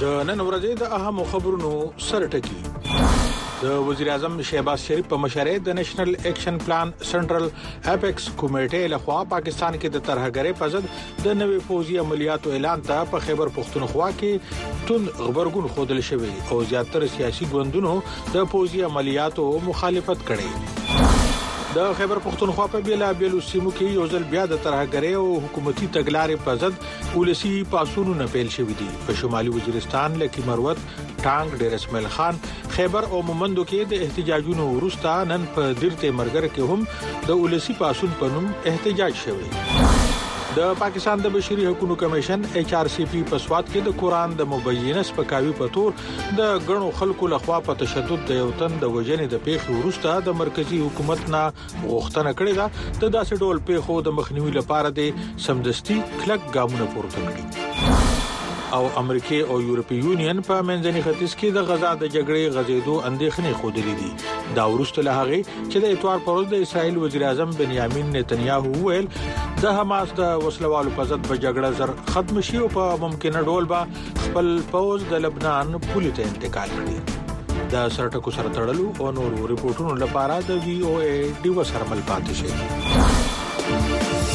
د نن ورځې د اهم خبرونو سرټکی. د وزیر اعظم شهباز شریف په مشرۍ د نېشنل اکشن پلان سنټرل اپیکس کمیټې لخوا پاکستان کې د ترهګرۍ په ضد د نوې فوجي عملیاتو اعلان ته په خیبر پختونخوا کې تون خبرګون خودل شوی او زیاتره سیاسي ګوندونو د فوجي عملیاتو مخالفت کړې. د خیبر پختونخوا په بیلا بیلو سیمو کې یو ځل بیا د ترهګرۍ او حکومتي تګلارې په ضد ولسی پاسونو پیل شوې دي. په شمالي وزیرستان لکه مروت، ټانګ، ډیر اسماعیل خان، خیبر او مومندو کې د احتجاجونو وروسته نن په دیرته مرګر کې هم د ولسی پاسون په نوم احتجاج شوی. د پاکستان د بشري حقوقو کمیشن HRCP په سواد کې د قران د مبینه سپکاوي په تور د غنو خلکو لخوا په تشدد د یو تن د وجنې د پیښې وروسته د مرکزی حکومت نه غوښتنه کړې ده د داسې ډول پیښو د مخنیوي لپاره د سمدستي کلک ګامونه پورته کړي. او امریکای او یورپی یونین په منځني ختیځ کې د غزا د جګړې غزیدو اندېښنې خوده دي. دا ورسته له هغه چې د اتوار پر ورځ د اسرایل وزیر اعظم بنیامین نتنیاهو ویل د حماس د وسلوالو په ضد په جګړه زر ختم شي او په ممکنه ډول به خپل پوز د لبنان پولي ته انتقال کړي. د سرټکو سره تړلو او نورو ریپورتونو لپاره د VOA ډیو سرمل پاتې شي.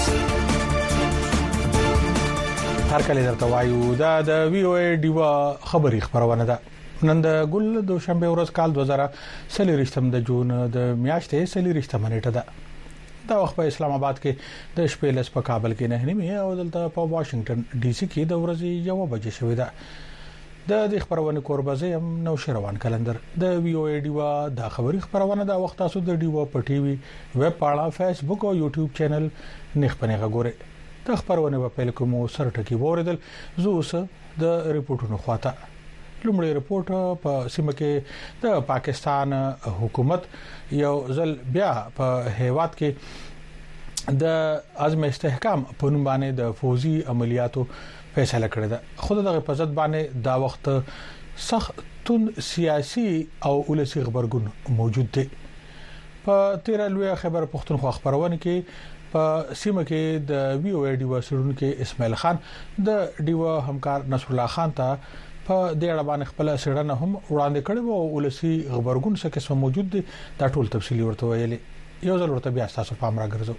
هر کله درته وایو دا د VOA ډیو خبري خبرونه ده. نن د ګل د شنبه ورځ کال 2023 د جون د میاشتې 23 منېټه ده. دا وخت په اسلام آباد کې د شپې لس په کابل کې نه نیمه او دلته په واشنگټن ډي سي کې د ورځې 1 بجې شوې ده. د دې خبرونه کوربازي هم نو شروان کلندر د VOA ډیو د خبري خبرونه د وخت تاسو د ډیو په ټي وي ویب پاڼه فیسبوک او یوټیوب چینل نه خپنه غوړئ. د خبرونه په پیل کې مو سرټکی وریدل زه اوس د ریپورتونو خواته. لومړی ریپورت په سیمه کې د پاکستان حکومت یو ځل بیا په هیواد کې د عزم استحکام په نوم باندې د فوجي عملیاتو فیصله کړې ده. خود دغه په ضد باندې دا وخت سختون سیاسي او ولسی خبرګون موجود دي. په 13 لوی خبر پختونخوا خبرونه کې په سیمه کې د VOA ډیو سړونکو اسماعیل خان د ډیو همکار نصر الله خان ته په دې اړه باندې خپل سړنه هم وړاندې کړي او ولسی خبرګون څخه څه موجود دي دا ټول تفصیلی ورته ویلي. یو ځل ورته بیا تاسو پام راګرځو.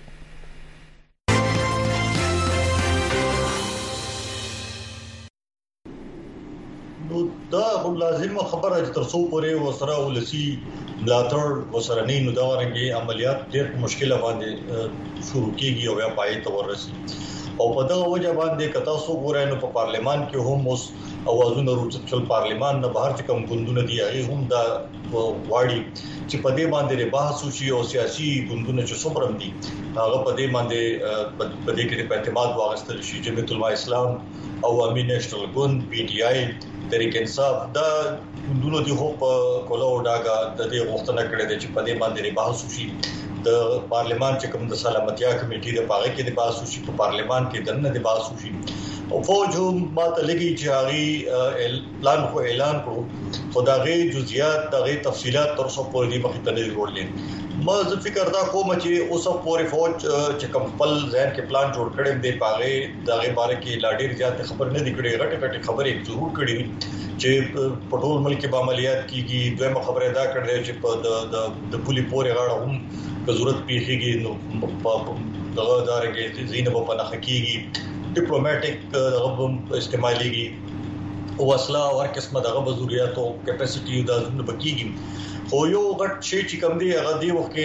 نو دا لازم خبره چې ترڅو پورې وسره ولسی ملاتړ وسره نه نو دا ورنګي عملیات ډېر مشکله باندې شروع کیږي او بیا پای ته ورسي. او په دا وجه باندې کتا سو ګورای نو په پارلمان کې هم اوس اوازونه روچل پارلمان نه بهر چې کوم ګوندونه دي هغه هم دا واړي چې په دې باندې بحث وشي او سیاسي ګوندونه چې څومره دي هغه په دې باندې په دې کې په اعتماد واغستل شي. جمعیت العلماء اسلام او امین نېشنل ګوند PTI تحریک انصاف دا ګوندونه دي خو په کولاو ډاګه د دې غوښتنه کړې ده چې په دې باندې بحث وشي. د پارلمان چې کوم د سلامتیا کمیټې د پاغه کې د بحث وشي په پارلمان کې دنه د بحث وشي. او فوج هم ماته لګي چې هغه پلان خو اعلان کړو خدای جزئیات دغه تفصيلات تر څو پورې دی مخې ته نه جوړلې. ما زه فکر دا کوم چې اوس پورې فوج چې کوم خپل ځین کې پلان جوړ کړي دی پاغه دغه باره کې لاډیر زیات خبر نه دی کړي. غټه خبرې ضرور کړي چې په ټول ملک کې عملیات کیږي. دویمه خبره دا کړې چې په د پولی پورې غاړه هم په ضرورت پیخيږي نو په دغه دار کې زینب په نخ کیږي. ډیپلوماټیک دغه استعماليږي او اصله او هر قسمه دغه ضرورت او کیپاسټي د ځنه بکیږي. خو یو غټ شي چې کوم دی هغه دی وخت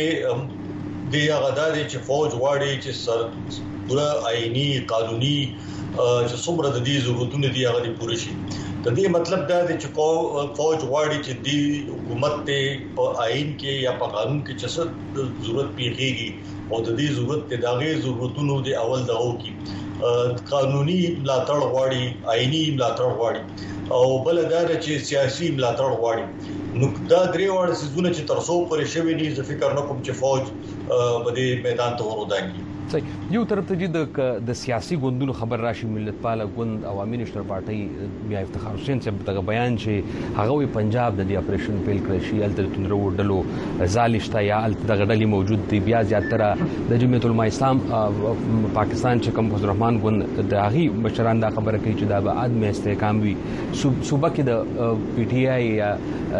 کې دی هغه د چې فوج واړي چې سر پورا آئینی قانوني چې څومره د دې ضرورتونه دی هغه پوره شي. د دې مطلب دا دی چې فوج واړي چې دی حکومت ته په آئین کې یا په قانون کې چې ضرورت پیږي او د دې ضرورت ته دغه ضرورتونو دی اول دغه کې قانوني ملاتړ غواړي، آئینی ملاتړ غواړي او بل دا چې سیاسي ملاتړ غواړي. نو دا درې وړ سيزونه چې ترڅو پرې شوی دي زه فکر نه کوم چې فوج په دې میدان ته ورودانګي. یو طرف ته د سیاسي ګوندونو خبر راشي ملتپاله ګوند عوامي نېشنل پارټي بیا افتخار حسین صاحب دغه بیان چې هغه وی پنجاب د دې اپریشن پیل کړی شي الته تندرو ډلو زالشته یا الته دغه ډلې موجود دي بیا زیاتره د جمعیت العلماء اسلام پاکستان چې کوم فضل الرحمن ګوند د هغه مشران دا خبره کوي چې دا به عدم استحکام وي صوبه کې د پی ټی آی یا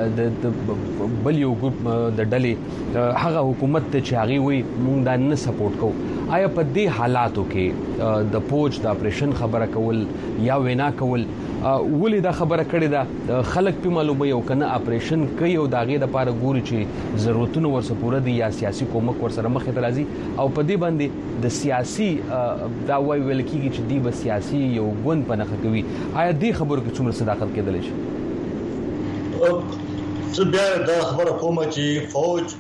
د بل یو ګروپ د ډلې هغه حکومت ته چې هغه وي مونږ دا نه سپورټ کوو آیا په دې حالاتو کې د پوج د اپریشن خبره کول یا وینا کول ولې دا خبره کړې ده خلک په معلومه یو کنه اپریشن کوي او داغه د پاره ګوري چې ضرورتونه ورسره پوره دي یا سیاسي کومک ورسره مخې ته راځي او په دې باندې د سیاسي دا وایي ویل کېږي چې دی به سیاسي یو ګوند په نخښه کوي آیا دې خبرو کې څومره صداقت کېدلی شي؟ زه بیا دا خبره کوم چې فوج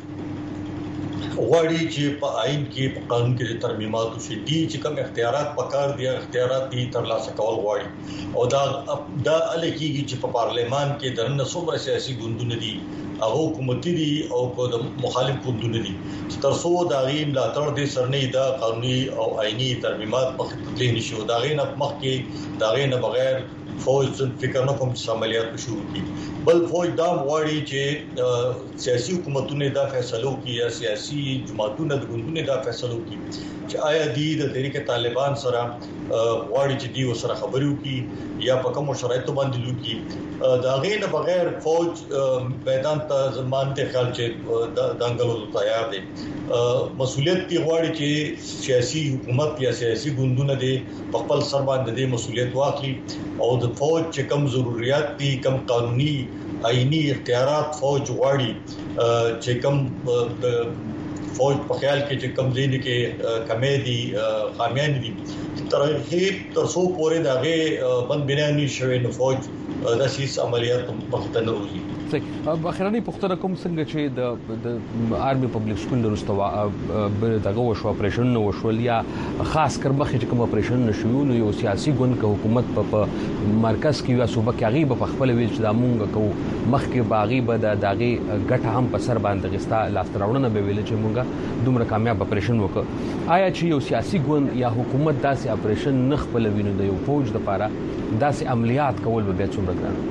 غواړي چې په آئین کې په قانون کې ترمیمات وشي دي چې کوم اختیارات پکار دي اختیارات دي ترلاسه کول غواړي او دا الکیږي چې په پارلیمان کې درنه څومره سیاسي ګوندونه دي هغه حکومتي دي او په مخالف ګوندونه دي چې ترڅو دا غي ملاتړ دي سرنې دا قانوني او آئینی ترمیمات په خپل نشي او دا غي نه مخکې دا غي نه بغیر فوج فکر نه کوم چې عملیات شروع کړي بل فوج دا غواړي چې سیاسي حکومتونه دا فیصلو کوي یا سیاسي جماعتونه د ګوندونو دا فیصلو کوي چې آیا د تحریک طالبان سره غواړي چې دی وسره خبرو کوي یا په کوم شرایطو باندې لوکي دا غي نه بغیر فوج میدان ته ضمانت خیال چې دنګلو تیار دي مسؤلیت دی غواړي چې سیاسي حکومت یا سیاسي ګوندونه دي په خپل سر باندې د مسؤلیت واخلي او د فوج چې کم ضرورت دي کم قانوني آئینی اختیارات فوج غواړي چې کم فوج په خیال کې چې کم ځینې کې کمې دي خامیان دي تر څو پورې دغه بند بنیانی شوی نو فوج د سیس عملیات په خطر نه وځي اخرنی پختنه کوم څنګه چې د آرمي پبلک سکول وروسته دغه وشو اپریشن نو وشول یا خاص کر مخې چې کوم اپریشن نشو نو یو سیاسي ګوند که حکومت په مرکز کې یا صوبه کې غیب په خپل ویل چې د مونږ کو مخکې باغی به د دغه ګټه هم په سر باندې غستا لاستراوړنه به ویل چې مونږه دومره کامیاب اپریشن وکړ آیا چې یو سیاسي ګوند یا حکومت داسې اپریشن نه خپل ویني د یو فوج لپاره داسې عملیات کول به څومره ګران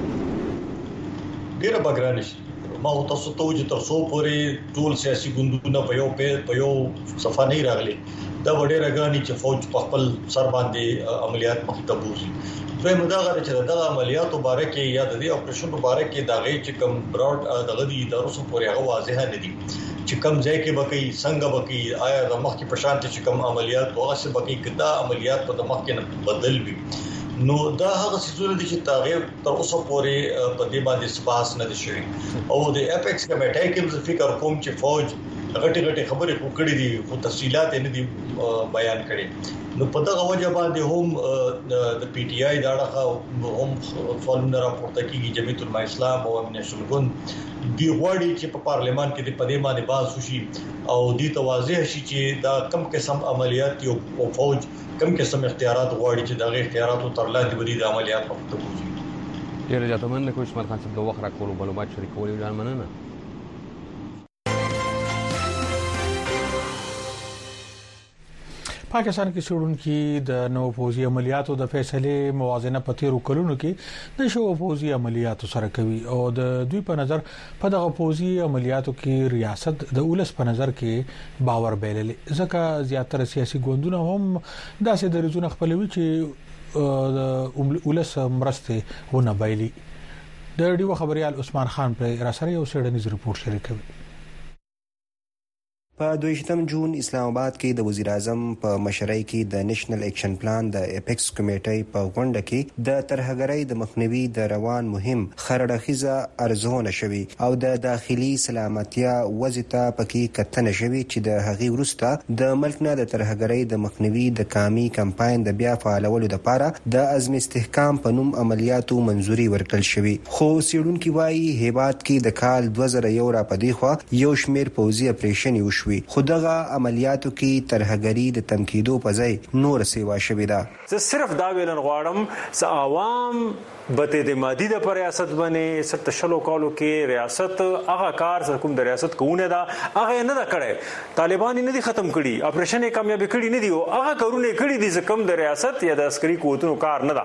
ډیره بګران شي ما تاسو ته چې تاسو پورې ټول سیاسي ګوندونه په یو صفه نه راغلي دا وړه راغاني چې فوج په خپل سر باندې عملیات مخته بوزي دوی مداغه چې دغه عملیات مبارکه یا د دې اپریشن مبارکه دغه چې کوم براډ دغه دي د روسو پورې هغه واضح نه دي چې کوم ځای کې بکی څنګه بکی آیا د مخ کې پرشانت چې کوم عملیات وغه څه بکی کدا عملیات په مخ کې نه بدل وي نو دا هغه څه دي چې تغیر تر اوسه پورې په دې باندې سپاس نه دي شوی او د اپیکس کمیټې کې فکر کوم چې فوج غټي خبرې وکړې دي خو تفصيلات نه دي بیان کړي نو په دغه وجه باندې هم د پی ټی آی داړه هم فالونه راپورته کیږي جمعیت العلماء اسلام او نېشنل ګوند دی غواړي چې په پارلیمان کې د پدې باندې باز وشي او دې توازیح شي چې دا کم قسم عملیات یو فوج کم قسم اختیارات غواړي چې دغه اختیاراتو تر لاندې ودی د عملیات په توګه ډیر زیات مننه کوم اسماعیل خان صاحب د وخت راکولو معلومات شریکولو ډیر مننه پاکستان کې شروع د نو فوزي عملیاتو د فیصله موازنه په تیرو کلونو کې د شو فوزي عملیاتو سره کوي او د دوی په نظر په دغه فوزي عملیاتو کې ریاست د اولس په نظر کې باور بیللې ځکه زیاتره سیاسي ګوندونه هم داسې درځونه خپلوي چې اولس مرسته ونه بایلي د ډیو خبريال عثمان خان پر راسره یو سړنیز ریپورت شریکوي په 2 جون اسلام آباد کې د وزیر اعظم په مشرۍ کې د نېشنل اکشن پلان د اپیکس کمیټې په غونډه کې د ترهګرۍ د مخنیوي د روان مهم خرړخیزه ارزونه شوی او د داخلي سلامتیا وضعیت پکې کتنه شوی چې د هغې وروسته د ملک نه د ترهګرۍ د مخنیوي د کامي کمپاین د بیا فعالولو لپاره د عزم استحکام په نوم عملیاتو منځوري ورکړل شوی خو سیډونکو وايي هیواد کې د کال 2001 را پدې خو یو شمیر پوځي اپریشن وشو شوې خو دغه عملیاتو کې ترهګري د تمکیدو په ځای نور سیوا شوې ده. زه صرف دا ویلن غواړم چې عوام بته د مادي د پر ریاست باندې ستشلو کالو کې ریاست هغه کار سره کوم د ریاست کوونه دا هغه نه دا کړي طالبان نه دي ختم کړي اپریشن یې کامیاب کړي نه دي او هغه کارونه کړي دي چې کوم د ریاست یا د عسکري قوتونو کار نه دا.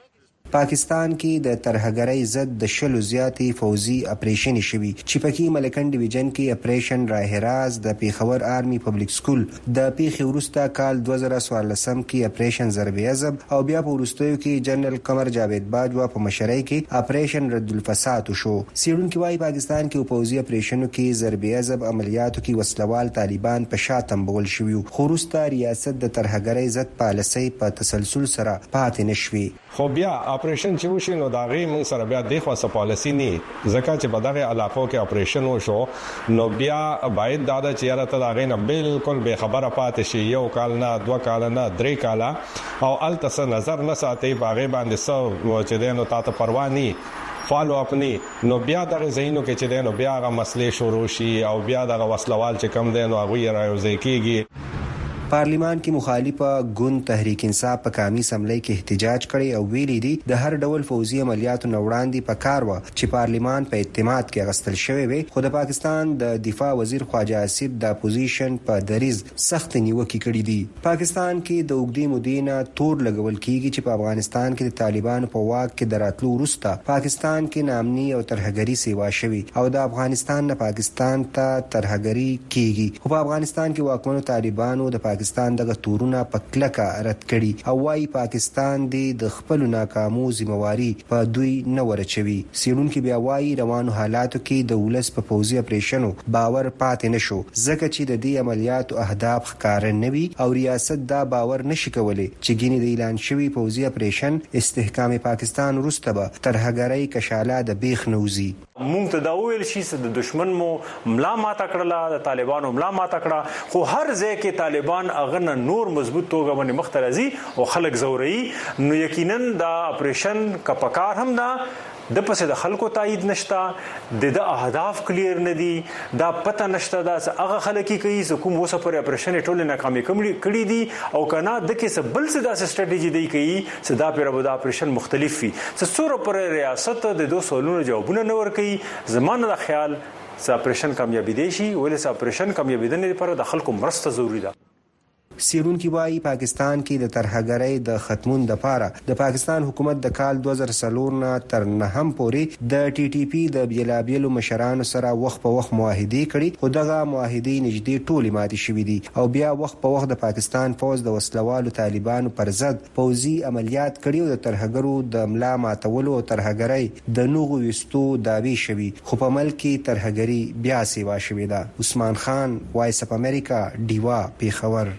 پاکستان کې د ترهګرۍ ضد د شلو زیاتې فوزي اپریشن شوي چې پکې ملکن ډیویژن کې اپریشن راه راز د پیښور آرمي پبلک سکول د پیښې وروسته کال 2014 کې اپریشن ضرب عزب او بیا په وروستیو کې جنرال قمر جاوید باجوا په مشرۍ کې اپریشن رد الفساد شو. سیډونکو وايي پاکستان کې فوزي اپریشنونو کې ضرب عزب عملیاتو کې وسلوال طالبان په شاتم بغل شوي خو وروسته ریاست د ترهګرۍ ضد پالیسۍ په تسلسل سره پاتې نشوي. خو بیا اپریشن چې وشي نو دا غي موږ سره بیا د خاصه پالیسی نه ځکه چې په دغه علاقو کې اپریشن وشو نو بیا باید دا چې یاره ته دا غي نه بالکل به خبره پاتې شي یو کال نه 2 کال نه 3 کال او التس نظر نه ساتي باغې باندې سو چې دینو تاسو پروا نه فالو اپ نه نو بیا دغه زینو کې چې دینو بیا غو مسلې شروع شي او بیا دغه وسلوال چې کم دینو هغه راوځي کیږي. پارلیمان کې مخالفه ګوند تحریک انصاف په قومي اسمبلی کې احتجاج کړي او ویلي دي د هر ډول فوزي عملیاتو نه وړاندې په کار و چې پارلیمان په اعتماد کې غستل شوی وي خو د پاکستان د دفاع وزیر خواجه آصف د اپوزیشن په دریز سخت نیوکه کړې دي. پاکستان کې د اوږدې مودې نه تور لګول کیږي چې په افغانستان کې د طالبانو په واک کې دراتلو وروسته پاکستان کې نامني او ترهګري سیوا شوی او د افغانستان نه پاکستان ته ترهګري کیږي خو په افغانستان کې واکمنو طالبانو د پاکستان دغه تورونه په کلکه رد کړي او وايي پاکستان د خپل ناکامو ذمہواری په دوی نه ورچوي. سیډونکو بیا وايي روانو حالاتو کې د ولس په فوزي اپریشنو باور پاتې نشو ځکه چې د دې عملیاتو اهداف ښکار نه وي او ریاست دا باور نشي کولای چې ګینه د اعلان شوی فوزي اپریشن استحکام پاکستان وروسته به ترهګرۍ کشاله د بیخ نوزي. مونږ ته دا ویل شي چې د دشمن مو ملا ماته کړله د طالبانو ملا ماته کړه خو هر ځای کې طالبان اغه نور مضبوط توګه باندې مخ ته راځي او خلک زوري نو یقینا دا اپریشن کپکار هم دا د پسې د خلکو تایید نشته د اهداف کلیر نه دي دا پته نشته دا هغه خلک کوي چې کوم وسه پر اپریشن ټول ناکامي کړي دي او کنه د کې بل څه د استراتیژي دی کوي چې دا پر د اپریشن مختلف وي چې څوره پر ریاست د دوه سوالونو جوابونه نه ور کوي زمانه د خیال چې اپریشن کامیابی دي شي ولې چې اپریشن کامیابی دنه لپاره د خلکو مرسته ضروری ده. سیډونکو وايي پاکستان کې د ترهګرۍ د ختمون لپاره د پاکستان حکومت د کال 2004 نه تر 9 پورې د ټي ټي پی د بیلابیلو مشرانو سره وخت په وخت معاهدې کړي خو دغه معاهدې نږدې ټولې ماتې شوې دي او بیا وخت په وخت د پاکستان فوج د وسلوالو طالبانو پر ضد فوزي عملیات کړي او د ترهګرو د ملا ماتولو او ترهګرۍ د نوغو وستو داوی شوي خو په ملک کې ترهګرۍ بیا سیوا شوې ده. عثمان خان وایس اپ امریکا ډیوا پیښور.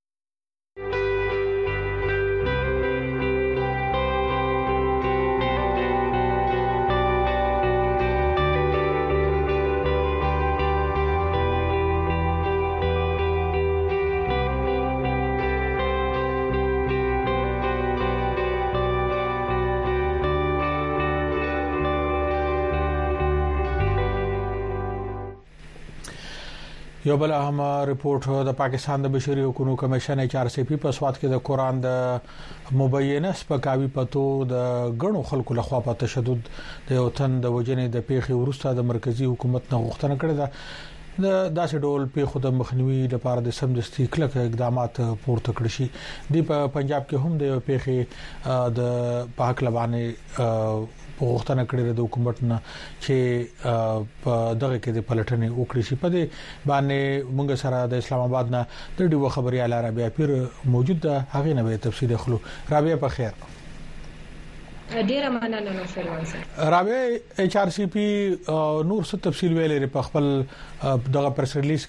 یو بل هم ریپورت د پاکستان د بشري حقوقو کمیشن HRCP په سواد کې د قران د مبینه سپکاوي پتو د غنو خلکو لخوا په تشدد د یو تن د وجنې د پیښې ورسته د مرکزی حکومت نه غوښتنه کړې ده د داسې ډول پیښو د مخنیوي لپاره د سمدستي کلک اقدامات پورته کړی شي. د پنجاب کې هم د پیښې د پاک لبانه غوښتنه کړې ده حکومت نه چې په دغه کې د پلټنې وکړي شي. په دې باندې موږ سره د اسلام آباد نه د ډیو خبري اعلی رابعه پیر موجود ده هغه نه به تفصیل خلو. رابعه په خیر. ډیره مننه نو شروان سره. رابعه HRCP نور څه تفصیل ویلې په خپل دغه پریس ریلیز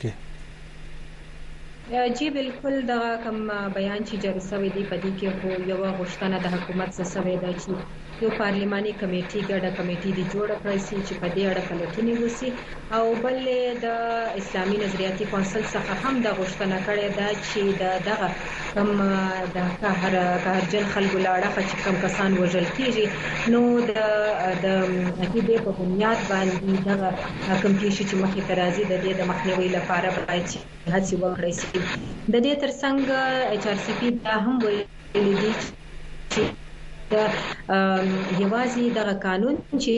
کې؟ جی بالکل دغه کوم بیان چې جوړ شوی دی په دې کې خو یو غوښتنه د حکومت څخه شوی ده چې یو پارلماني کمیټي ګډه کمیټي دی جوړه کړې چې په دې اړه پلټنې وشي او بل د اسلامي نظریاتي کونسل څخه هم د غوښتنه کړې ده چې دغه کم د قهرجن خلکو لاړه چې کم کسان وژل کیږي نو د عقیدې په بنیاد باندې دغه کم پیښې چې مخې ته راځي د دې د مخنیوي لپاره باید هڅې وکړي شي د دې ترڅنګ HRCP دا هم ویلي دي چې یوازې دغه قانون چې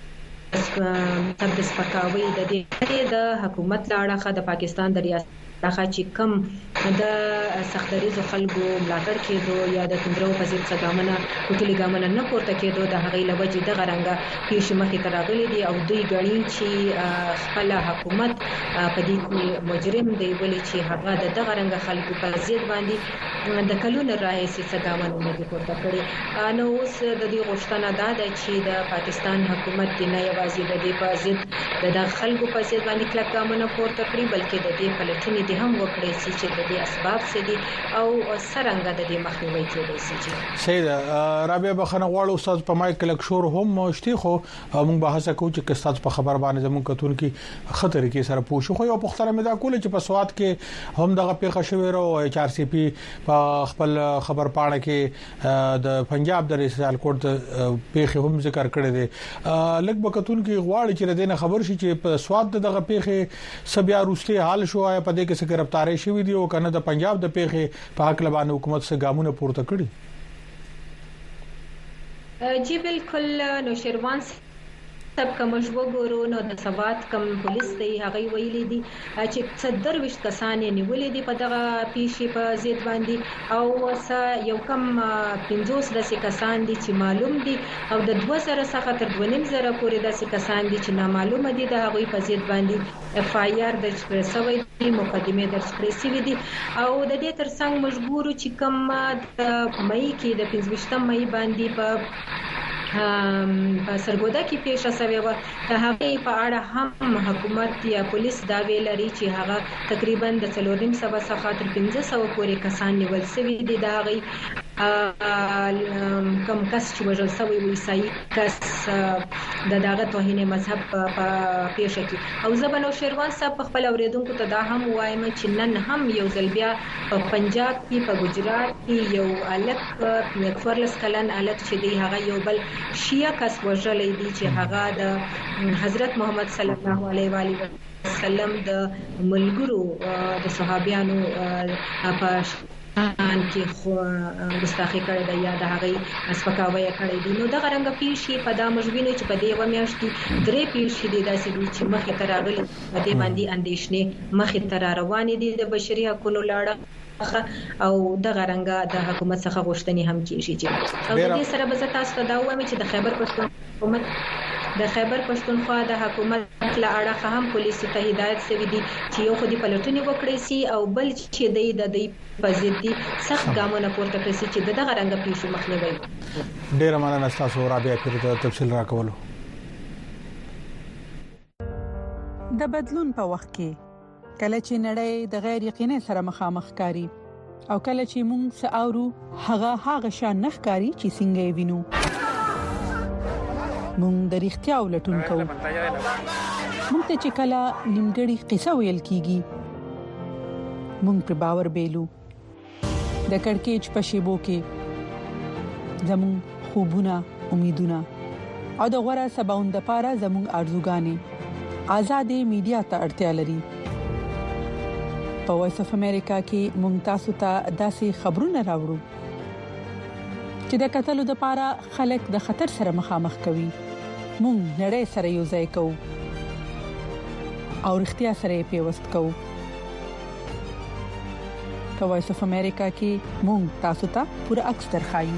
تبدیل سپکاوي د دې د حکومت لاړه د پاکستان د ریاست دغه چې کم د سختریزو خلکو ملاتړ کېدو یا د تندرو په ضد څګامنه کوټلي ګامنه نه پورته کېدو د هغې لوجې د غرنګه پیښې مخې ته راغلي دي او دوی ګڼي چې خپل حکومت په دې کې مجرم دی ولې چې هغه د دغه رنګه خلکو په ضد باندې د کلونو راهیسې څګامنه نه دي پورته کړي نو اوس د دې غوښتنه دا ده چې د پاکستان حکومت د نه یوازې د دې په ضد د خلکو په ضد باندې کلک ګامونه پورته کړي بلکې د دې پلټنې هم وکړي چې د دې اسباب څه دي او څرنګه د دې مخنیوي کېدای شي. سید رابعه بخنه غواړو استاد په مایک لکشور هم شتي خو موږ بحث کوو چې استاد په خبر باندې زموږ کتون کې خطر کې سره پوښښ خو یو پختره مې دا کول چې په سواد کې هم دغه پیښه شوې او HRCP په خپل خبر پاڼه کې د پنجاب د ریاست کوټ پیښه هم ذکر کړی دی لکه بکتون کې غواړي چې دینه خبر شي چې په سواد دغه پیښه سبیا روسي حال شو په دې کې گرفتاری شوې دي او کنه د پنجاب د پیښې په حق لبانه حکومت څخه ګامونه پورته کړي. جی بالکل نو شیروان سب کوم وګورو نو د سواد کم پولیس دی هغه ویلي دي چې 70 کسان نیولې دي په دغه پیښې په ضد باندې او یو کم 50 داسې کسان دي چې معلوم دي او د 2000 څخه تر 2500 پورې داسې کسان دي چې نامعلومه دي د هغه په ضد باندې FIR درج کړی شوی دی مقدمه درج کړې شوی دي او د دې ترڅنګ مجبور چې کم د مې کې د 15 مې باندې په سرګودا کې پیښه شوې و د هغه په اړه هم حکومت یا پولیس دا ویل لري چې هغه تقریبا د 4.5 څخه تر 500 پورې کسان نیول شوي دي دا غي کم کس چې وژل شوی و عیسائی کس د دغه توهین مذهب په پیښه کې او زبنو شیروان صاحب خپل اوریدونکو ته دا هم وایم چې نن هم یو ځل بیا په پنجاب کې په ګجرات کې یو الک فرلس کلن الک چې دی هغه یو بل شیعه کس وژلې دي چې هغه د حضرت محمد صلی الله علیه و آله وسلم د ملګرو د صحابیانو په ان کې خو مستخې کړی دی یا د هغه اسپکاوي کړی دی نو د غرنګ پیښې په دا مجبینه چې په دې و میاشت کې درې پیښې دي داسې چې مخې ته راغلي په دې باندې اندېښنې مخې ته روانې دي د بشري حقوقو لاړه او د غرنګ د حکومت څخه غوښتنې هم کیږي چې او دې سره به تاسو ته دا وایم چې د خیبر پښتونخوا د حکومت له اړخه هم پولیسو ته هدایت شوی دی چې یو خو د پلټنې وکړي سي او بل چې د په ضد دي سخت ګامونه پورته کړي چې دغه رنګ پیښو مخنیوي. ډیر مننه تاسو رابعه پر تفصیل راکولو. د بدلون په وخت کې کله چې نړۍ د غیر یقیني سره مخامخ کاری او کله چې موږ ساورو هغه شان نخکاری چې څنګه وینو موږ د اړتیا ولټون کوو موږ ته چې کله نیمګړی قصه ویل کیږي موږ پر باور بیلو د کڑکېچ په شیبو کې زموږ خوبونه امیدونه او د غوړه سباوند لپاره زموږ ارزوګانې آزادې میډیا ته اړتیا لري. په وایس اف امریکا کې موږ تاسو ته داسې خبرونه راوړو چې د قتل لپاره خلک د خطر سره مخامخ کوي. موږ نړۍ سره یو ځای کوو او اړتیا سره پیوست کوو. په وایس اف امریکا کې موږ تاسو ته پوره عکس درخایو.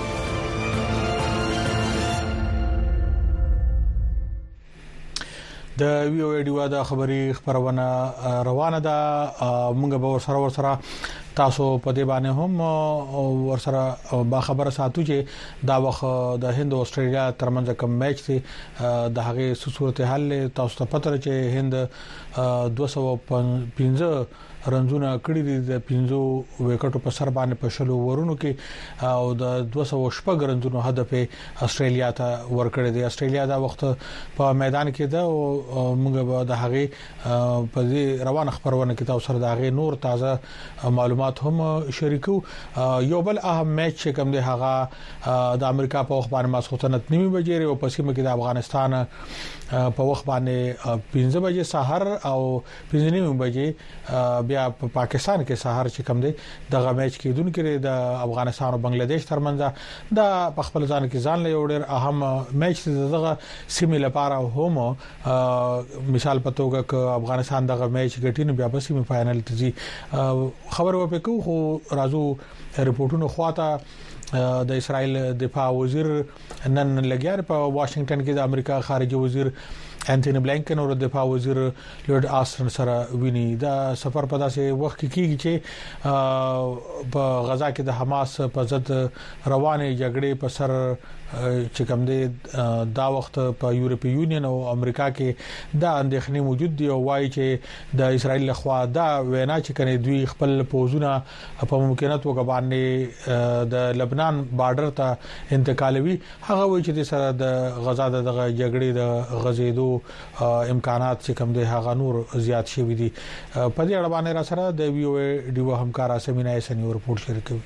د ویو ایډیو د خبري خبرونه روانه ده موږ به ورسره تاسو په دې باندې هم ورسره با خبره ساتو چې دا وخت د هند او استرالیا ترمنځ کوم میچ دی د هغه صورت حل تاسو ته پته چې هند 215 رنزونه کړی دي د 15 وکټو په سر باندې په شلو ورونو کې او د 200 رنزونو هدف استرالیا ته ورکړی دی. استرالیا دا وخت په میدان کې ده او موږ د هغه په روان خبرونه کې تاسو سره د هغه نور تازه معلومات هم شریکو. یو بل اهم میچ کوم دی هغه د امریکا په وخت باندې ماسخوتن 9 بجې او په سیمه کې د افغانستان په وخت باندې 15 بجې سحر او 15 بجې بیا په پاکستان کې سحر چې کوم دی دغه میچ کې دونکو د افغانستان او بنگلاديش ترمنځ د په خپل ځان کې ځان له وړر اهم میچ دغه سیمه لپاره هم مثال په توګه ک افغانستان دغه میچ ګټین بیا په سیمه فائنل ته ځي. خبر وپکو خو راځو ریپورتونو خواته د اسرائیل دفاع وزیر نن لګیار په واشنگټن کې د امریکا خارجي وزیر انټونی بلینکن او دفاع وزیر لورد آستن سره ویني. دا سفر په داسې وخت کې کیږي چې په غزا کې د حماس په ضد روانه جګړې په سر چې کوم دی دا وخت په یورپی یونین او امریکا کې دا اندېښنې موجود دي او وايي چې د اسرائیل لخوا دا وینا چې کني دوی خپل پوزونه په ممکنه توګه باندې د لبنان بارډر ته انتقالوي. هغه وایي چې د سره د غزا د جګړې د غزیدو امکانات چې کوم دی هغه نور زیات شوي دي. په دې اړه باندې را سره د وی او ای ډیو همکارا سمینا سنیو رپورت شریکوي.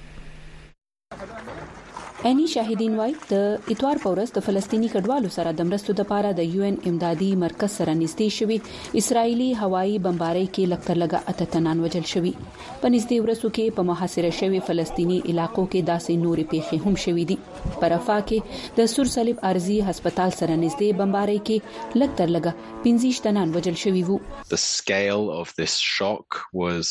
اني شاهدین وای د اتوار پورس د فلسطینی کډوالو سره د مرستو د پاره د یو ان امدادي مرکز سره نږدې شوی اسرایلی هوایي بمباری کې لکتر لګه اتتنان وجل شوی. په نږدې ورسو کې په محاصره شوی فلسطینی علاقو کې داسې نوري پیښې هم شوې دي. په رفح کې د سور صلیب ارضی هسپتال سره نږدې بمباری کې لکتر لګه 15 تنان وجل شوی وو. The scale of this shock was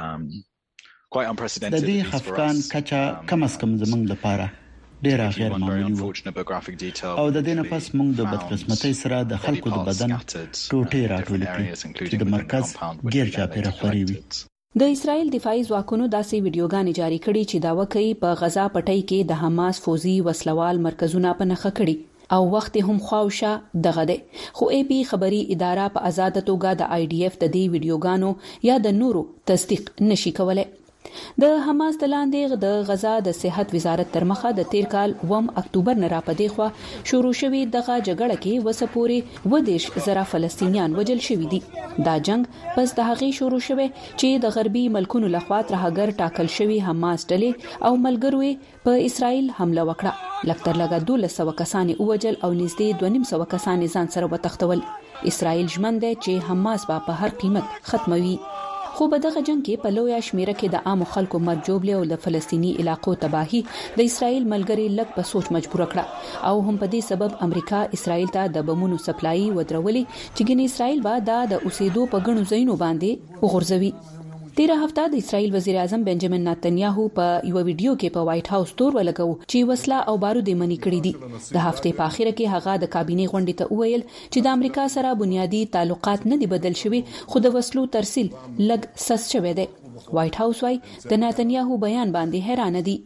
quite unprecedented. د دې خفقان کچا کم از کم زمنګ لپاره ډیر غیر معمولی وو او د دې نه پس موږ د بدقسمتۍ سره د خلکو د بدن ټوټې راټولې کړې چې د مرکز غیر چاپیره خوري وي. د اسرائیل دفاعي ځواکونو داسې ویډیوګانې جاری کړي چې داوا کوي په غزا پټۍ کې د حماس فوزي وسلوال مرکزونه په نخښه کړي او وخت هم خواوشه دغه ده. خو ای پی خبري اداره په آزاد توګه د آی ډي اف د دې ویډیوګانو یا د نورو تصدیق نشي کولای. د حماس تلاندې د غزا د صحت وزارت تر مخه د تیر کال 1 اکتوبر نه را پدې خو شروع شوی دغه جګړه کې وسپوري ودیش زرا فلسطینیان وجل شوی دي. دا جنگ پس د هغې شروع شوی چې د غربي ملکونو لخوا ترهګر ټاکل شوی حماس ډلې او ملګروي په اسرائیل حمله وکړه. لکتر لګا 1200 کسان وجل او نږدې 250 کسان ځان سره وتښتول. اسرائیل ژمن دی چې حماس په هر قیمت ختموي. خو په دغه جنگ کې په لویا شمیره کې د عام خلکو مرګ جوړل او د فلسطینی علاقو تباہي د اسرائیل ملګری لږ په سوچ مجبور کړه او هم په دې سبب امریکا اسرائیل ته د بمونو سپلای ودرولې چې ګنې اسرائیل با د اوسېدو په غنو زینو باندې وغورځوي. 13 هفته د اسرائیل وزیر اعظم بنجامین نتنیاهو په یو ویډیو کې په وایټ هاوس تور ولګو چې وسله او بارود یې منی کړی دي. د هفته په اخر کې هغه د کابینې غونډې ته وویل چې د امریکا سره بنیادی تعلقات نه دي بدل شوي خو د وسلو ترسیل لګ سس شوی دی. وایټ هاوس وايي د نتنیاهو بیان باندې حیران دي.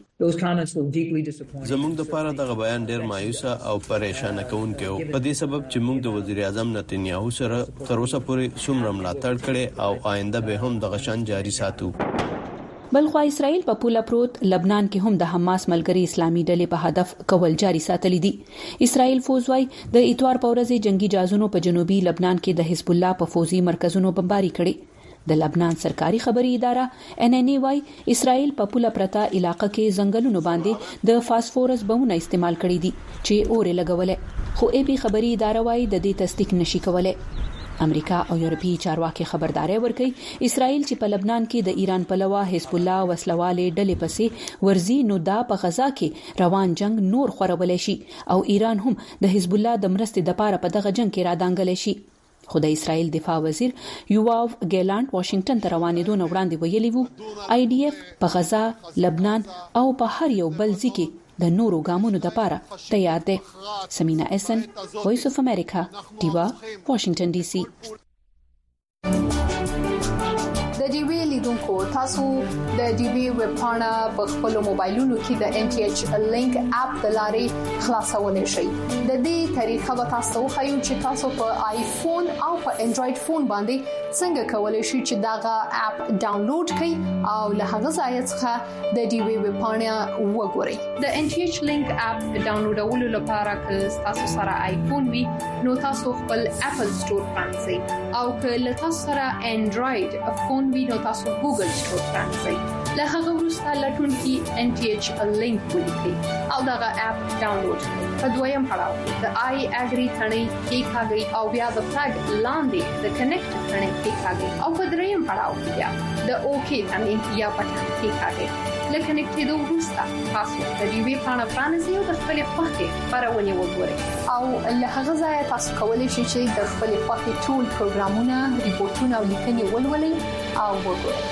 زموږ د پاره دغه بیان ډیر مایوسه او پریشان کوونکی و په دې سبب چې موږ د وزیر اعظم نتنیاهو سره تر اوسه پورې څومره ملاتړ کړي او آینده به هم دغه شان جاری ساتو. بلخو اسرائیل په پوله پروت لبنان کې هم د حماس ملګری اسلامي ډلې په هدف کول جاری ساتلې دي. اسرائیل فوز وايي د اتوار په ورځ جنگي جازونو په جنوبي لبنان کې د حزب الله په فوزي مرکزونو بمباري کړي. د لبنان سرکاري خبري اداره ان ان ای وايي اسرائیل په پوله پرتا علاقې کې ځنګلونو باندې د فاسفورس بمونه استعمال کړي دي چې اورې لګولې. خو ای پی خبري اداره وايي د دې تصدیق نشي کولای. امریکا او یورپی چارواکي خبرداري ورکړي اسرائیل چې په لبنان کې د ایران په لوا حزب الله وسلواله ډلې پسې ورزي نو دا په غزا کې روان جنگ نور خورولې شي او ایران هم د حزب الله د مرستې د پاره په دغه جنگ کې را دانګل شي. خو د اسرائیل دفاع وزیر یواف ګیلانت واشنگټن ته روانېدو نه وړاندې ویلي وو آی ډي اف په غزا، لبنان او په هر یو بل ځای کې د نورو ګامونو لپاره تیار دی. سمینا اسن، وایس اف امریکا، ډیوا، واشنگټن ډي سي. د ډي وی لیدونکو تاسو د ډي وی ویب پاڼه په خپل موبایلونو کې د ان ټي ایچ لینک اپ د لارې خلاصولای شئ. د دې طریقه به تاسو خو چې تاسو په آیفون او په انډراید فون باندې څنګه کولای شئ چې داغه اپ ډاونلوډ کړئ او له هغه ځای څخه د ډیوی ویب پاڼه وګورئ. د NTH لینک اپ ډاونلوډولو لپاره که تاسو سره آیفون وي نو تاسو خپل اپل سٹور پرانځئ او که له تاسو سره انډراید فون وي نو تاسو ګوګل سٹور پرانځئ. له هغه وروسته لټونکي NTH لینک ولیکئ او داغه اپ ډاونلوډ کړئ. په دویم پړاو د آی اګری ثنې کې کاږي او بیا د فلګ لاندې د کنیکټ ثنې کې کاږي او په دریم پړاو بیا د اوکی ثنې یا پټن کې کاږي. لکه نکټېدو وروسته تاسو د ډیوی پاڼه پرانځئ او د خپل خوښې خبرونه وګورئ او له هغه ځای تاسو کولی شئ چې د خپل خوښې ټول پروګرامونه، ریپورتونه او لیکنې ولولئ او وګورئ.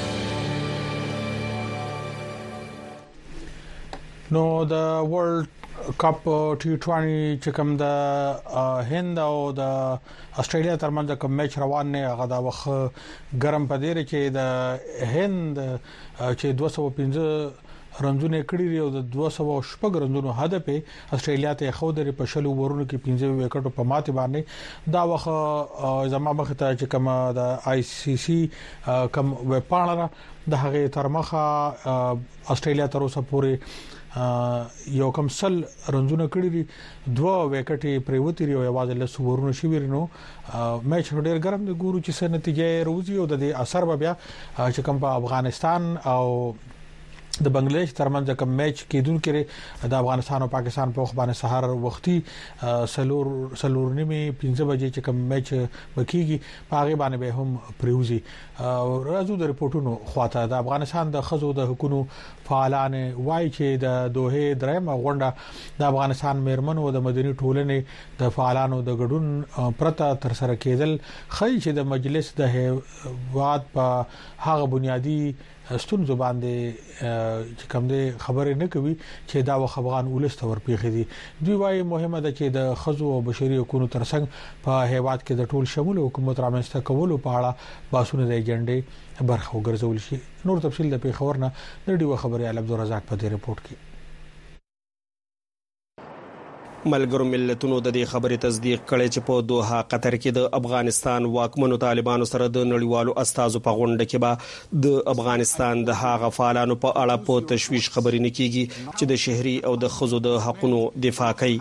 نو د ورلد کپ T20 چې کوم د هند او د استرالیا ترمنځ کوم میچ روان نه هغه دا وخت ګرم پدې چې د هند چې 215 رنونه کړی او د 200 رنونو هدف استرالیا ته خو د پښلو ورونو کې 15 وکټو په ماته باندې دا وخت زمما مخته چې کوم د ICC کوم وپاڼه د هغه ترمخه استرالیا تر اوسه پورې یو کم سل رنونه کړی دي 2 وکټي پریوتی ریو یوازې له سورونو شي ورنو میچ ډېر ګرم دی ګورو چې څه نتیجه روزي او د اثر بیا چې کوم په افغانستان او د بنگلاديش ترمنځ کوم میچ کېدونکې د افغانستان او پاکستان په خو باندې سحر وختي سلور نیمه 15 بجې چې کوم میچ وکيږي پاغه باندې به هم پریوزي راځو د ریپورتونو خواته د افغانستان د خزو د حکومت فعالان وای چې د دوه درېمه غونډه د افغانستان میرمنو د مدني ټولنې د فعالانو د ګډون پرته تر سره کېدل خای چې د مجلس د هیواد په هغه بنیادی ستون زبان دي چې کوم دي خبرې نه کوي چې دا و افغان ولست ورپیخي دي دوی وايي مهمه ده چې د خزو او بشري حقوقو ترڅنګ په هیواد کې د ټول شمول حکومت رامنځته کولو په اړه باسونه د ایجنډې برخه وګرځول شي. نور تفصیل د پیښور نه د ډیو خبري علي عبدالرزاق په دې رپورت کې. ملګرو ملتونو د دې خبرې تصدیق کړي چې په دوحه قطر کې د افغانستان واکمنو طالبانو سره د نړیوالو استازو په غونډه کې به د افغانستان د هغه فعالانو په اړه په تشويش خبرې نه کیږي چې د شهري او د خزو د حقوقو دفاع کوي.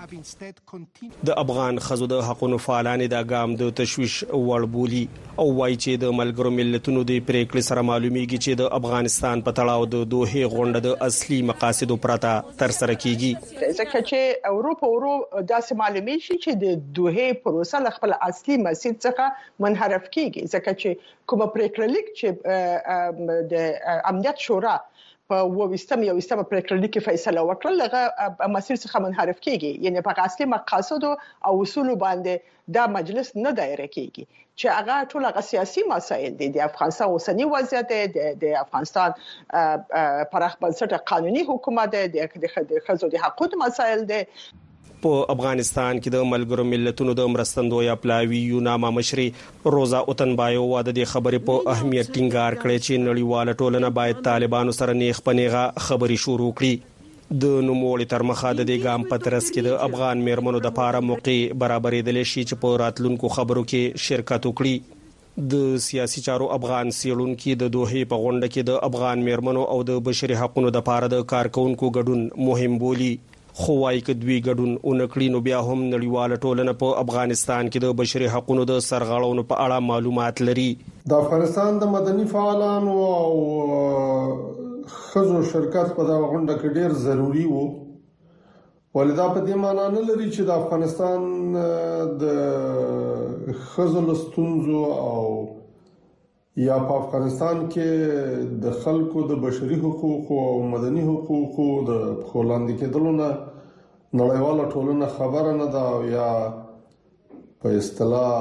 د افغان خزو د حقوقو فعالان د ګام د تشويش وړبولي او وایي چې د ملګرو ملتونو د پریکړې سره معلومیږي چې د افغانستان په تړاو د دوحه غونډه د اصلي مقاصدو پرته تر سره کیږي. ځکه چې اروپا داسې معلومي شي چې د دوه پروسه ل خپل اصلي مسیر څخه منحرف کیږي ځکه چې کومه پریکړه لیک چې د امنیت شورا په ووستم یو استم پریکړه لیک فیصله وکړه لغه مسیر څخه منحرف کیږي یعنی په اصلي مقاصد او اصول باندې دا مجلس نه دایره کیږي چې هغه ټول سیاسي مسایل دي د افغانستان اوسنی وضعیت د افغانستان پراخ بنسټه قانوني حکومت د خزو د حقوقو مسایل دي. په افغانستان کې د ملګرو ملتونو د مرستندوی اپلاوی یوناما مشري روزا اوتنبایو واده د خبرې په اهمیت ټینګار کړی چې نړیواله ټولنه باید طالبانو سره نیغ پنیغه خبري شروع کړي. د نوموړي تر مخه د ګام پترس کې د افغان میرمنو د پاره موقع برابرېدل شي چې په راتلونکو خبرو کې شرکت وکړي. د سیاسي چارو افغان سیلونکو د دوحه په غونډه کې د افغان میرمنو او د بشري حقوقو د پاره د کارکونکو ګډون مهم بولی. خو وايي چې دوی ګډون اونکړي نو بیا هم نړیواله ټولنه په افغانستان کې د بشري حقوقو د سرغړونو په اړه معلومات لري. د افغانستان د مدني فعالانو او خزو شرکت په دا غونډه کې ډیر ضروری وو ولدا په دې معنی نه لري چې د افغانستان د خزو لستونزو او یا په افغانستان کې د خلکو د بشري حقوقو او مدني حقوقو د خلاندې کېدلو نه نړیواله ټولنه خبره نه ده یا په اصطلاح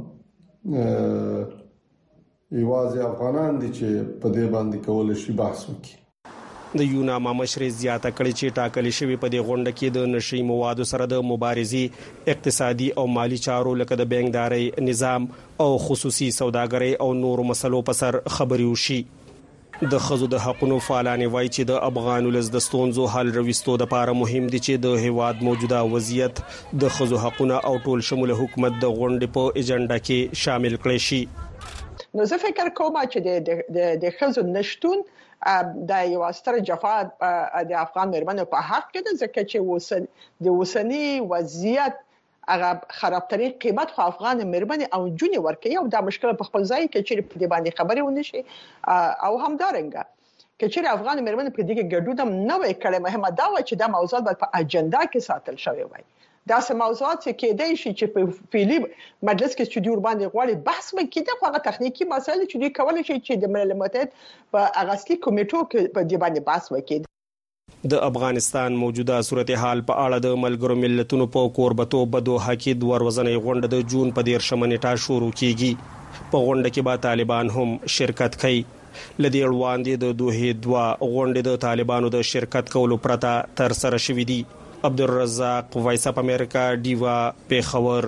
یوازې افغانان دي چې په دې باندې کول شي بحث وکړي. د یوناما مشر زیاته کړي چې ټاکلې شوی په دې غونډه کې د نشي موادو سره د مبارزې اقتصادي او مالی چارو لکه د بانکداري نظام او خصوصي سوداګرۍ او نور مسلو په سر خبري وشي. د خزو د حقوقو فعالان وایي چې د افغان ولز د ستونزو حل رويستو د لپاره مهم دي چې د هیواد موجوده وضعیت د خزو حقوقو او ټول شمول حکومت د غونډې په ایجنډا کې شامل کړي شي. نو زه فکر کوم چې د خزو نشټون د یو ستر جفا د افغان مېرمنو په حق کې ده، ځکه چې د وسنی وضعیت هغه خرابترین قیمت خو افغان مېرمنې او جونې ورکوي، او دا مشکل په خپل ځای کې چې په دې باندې خبرې ونشي او همدارنګه چې افغان مېرمنې په دې کې ګډون نه وای کړی. مهمه دا و چې دا موضوع په اجنډا کې ساتل شوی وای. دا سم موضوعات چې کېدای شي چې په فعلی مجلس کې چې ډیر باندې غواړي بحث وکړي، دا هغه تخنیکی مسایل چې دوی کولای شي چې د ملل متحد په اغاثي کمیټو کې په دې باندې بحث وکړي. د افغانستان موجوده صورتحال په اړه د ملګرو ملتونو په کوربتو بدو حقید ورځنی غونډه د جون په 13 نیټه شروع کیږي. په غونډه کې به طالبان هم شرکت کوي. لدی وړاندې د دوه غونډې د طالبانو د شرکت کولو پرته تر سره شوې دي. عبدالرزاق وایس اپ امریکا دیوا پیښور.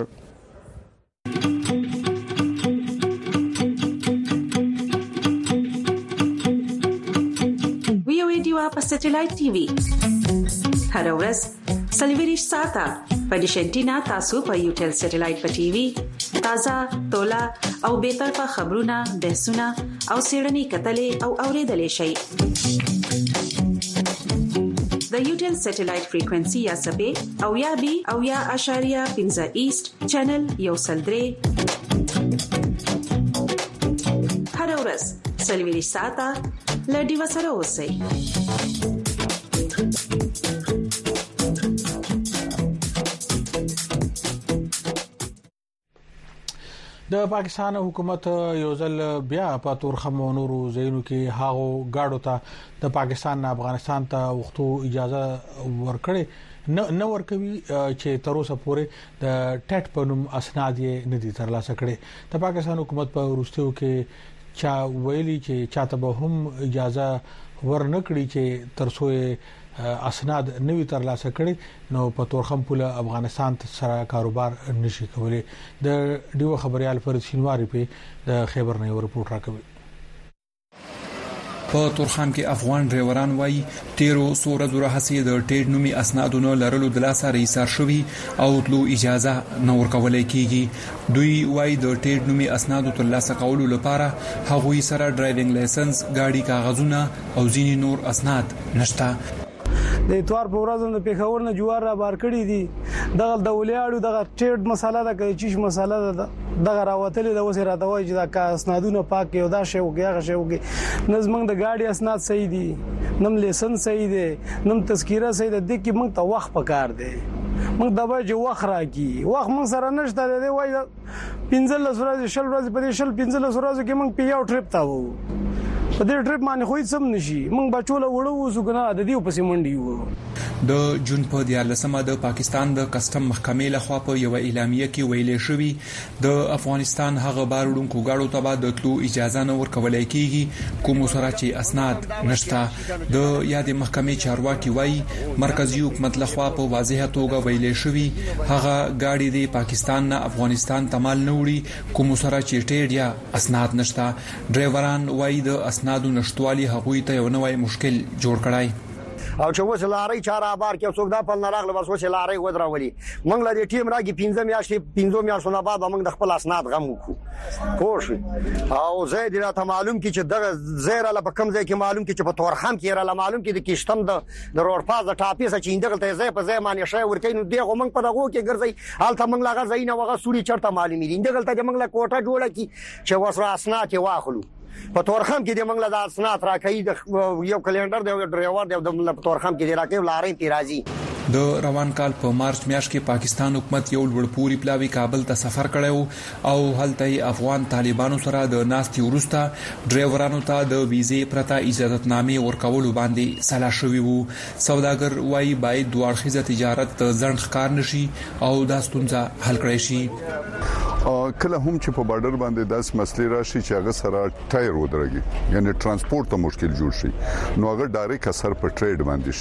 ویو دیوا په سټلایټ ټي وي هر ورځ سلیویریش ساته په ډیشنټینا تاسو په یوټل سټلایټ په ټي وي تازه تولا او به طرفه خبرونه بحثونه او سیړنی کتلې او اوریدلې شي. د یوټل سټلایټ فریکوئنسي یا سبې او یا بي او یا اشاریه 15 ایست چینل یو سلدري هر ورځ سلیویریش ساته لډي وسره اوسئ. د پاکستان حکومت یو ځل بیا په تورخم او نورو ځایونو کې هاغو گاډو ته د پاکستان نه افغانستان ته وختو اجازه ورکړي نه ورکوي چې تر اوسه پورې د ټټ په نوم اسناد یې نه دي ترلاسه کړي. د پاکستان حکومت په وروستیو کې چا ویلي چې چاته به هم اجازه ورنکړي چې ترڅو اسناد نوی ترلاسه کړي نو په تورخم پوله افغانستان سره کاروبار نشي کولای. د ډیو خبريال فرید شینواری په د خیبر نه رپورټ راکوي. په تورخم کې افغان ډرایوران وایي تیرو سوره زوره هسي د ټیډ نومي اسنادونو لرلو د لاسه ریسار شوی او تلو اجازه نه ورکولای کیږي. دوی وایي د ټیډ نومي اسنادو تر لاسه کولو لپاره هغوی سره ډرایوینګ لایسنس، گاډي کاغذونه او ځینې نور اسناد نشته. د اتوار په ورځ د پیښور نه جوار را بار کړی دي. دغه د ولیاړو دغه ټریډ مساله ده کوي چیش مساله ده دغه راوتلې د وسه راته وایي چې دا اسنادونه پاک یو دا شی وګي هغه شی وګي. نظم د گاډي اسناد صحیح دي، نم لیسنس صحیح دي، نم تذکیره صحیح ده. د کې موږ ته وخت پکار دی، موږ د باج وخت راکی وخت موږ سره نشته دی. وایي 15 ورځې 20 ورځې په دې 15 ورځې کې موږ په یو ټریپ تا وو. په دې ټریپ باندې خو هیڅ سم نشي. موږ بچوله وړو وسو کنه د دې په سیمنډي وو. د جون په 14مه د پاکستان د کسٹم محکمې لخوا په یو اعلامیه کې ویلې شوې د افغانستان هغه باروډونکو گاډو ته بعد د تلو اجازه نه ورکولای کیږي کوم سره چې اسناد نشته. د یاد محکمې چارواکي وایي مرکزی حکومت لخوا په واضحه توګه ویلې شوې هغه گاډي د پاکستان نه افغانستان تمال نه وړي کوم سره چې ټیډ یا اسناد نشته. ډرایوران وایي د اسنادو نشټوالي هغوی ته یو نوې مشکل جوړ کړای. او چې وسه لاري چاره بار کې څوک دا په نراغله بس وسه لاري ودراولي. موږ لدې ټیم راګي 15 میاشتې بعد موږ د خپل اسناد غم وکړو. پوه او زید راته معلوم کی چې دغه زیره لا په کم ځای کې معلوم کی چې په تورخم کې را معلوم کی د کیشتم د روډ پاس د ټاپیسه چې دغه ځای په ځای باندې شای ورکې نو دغه موږ په دغه کې ګرځي حالت موږ لاغه ځای نه وغه سوري چرته معلومي دي. دغه ته موږ لا کوټه جوړه کی چې وسره اسناد واخلو. په تورخم کې د منګله د اسناد راکې د یو کلندر د ډرایور د تورخم کې راکې لارې پیرازي. د روان کال په مارچ میاشت کې پاکستان حکومت یو لوړپوړی پلاوی کابل ته سفر کړو او هلته افغان طالبانو سره د ناستي ورسته ډرایورانو ته د ویزې پرته اجازهتنامې ورکول باندې سلا شوی وو. سوداګر وایي باید دوه اړخیزه تجارت ځنډ ښکار نشي او دا ستونزه حل کړی شي. کله هم چې په بارډر باندې داس مسلې راشي چې هغه سره ټایر ودرېږي یعنی ترانسپورت ته مشکل جوړ شي نو هغه ډایرکټ اثر په ټریډ باندې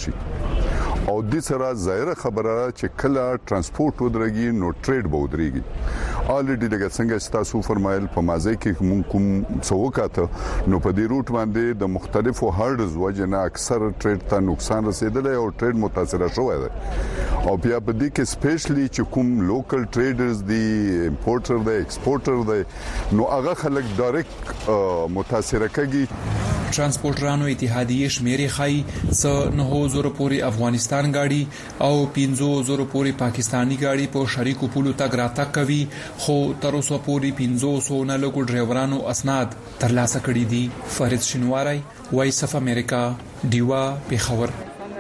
شي او د سره ظاهره خبره چې کله ترانسپورت ودرېږي نو ټریډ به ودرېږي الریډي لکه څنګه تاسو فرمایل په مازه کې مونږ کوم څوکاته نو په دې روټ باندې د مختلفو هارډز وجنه اکثر ټریډ ته نقصان رسیدلی او ټریډ متاثر شوی دی او بیا په دې کې سپیشلی چې کوم لوکل ټریډرز دي امپورټر دی ایکسپورټر دی نو هغه خلک ډایرکټ متاثر کیږي ترانسپورټرانو اتحادیه شمیرې خای څ 9000 پورې افغانستان گاڑی او 15000 پورې پاکستانی گاڑی په شریکو پولو تک راتګ کوي خو تر اوسه پورې 500 نه لګو ډرایورانو اسناد ترلاسه کړي دي فرید شنواری وایس اف امریکا دیوا پیښور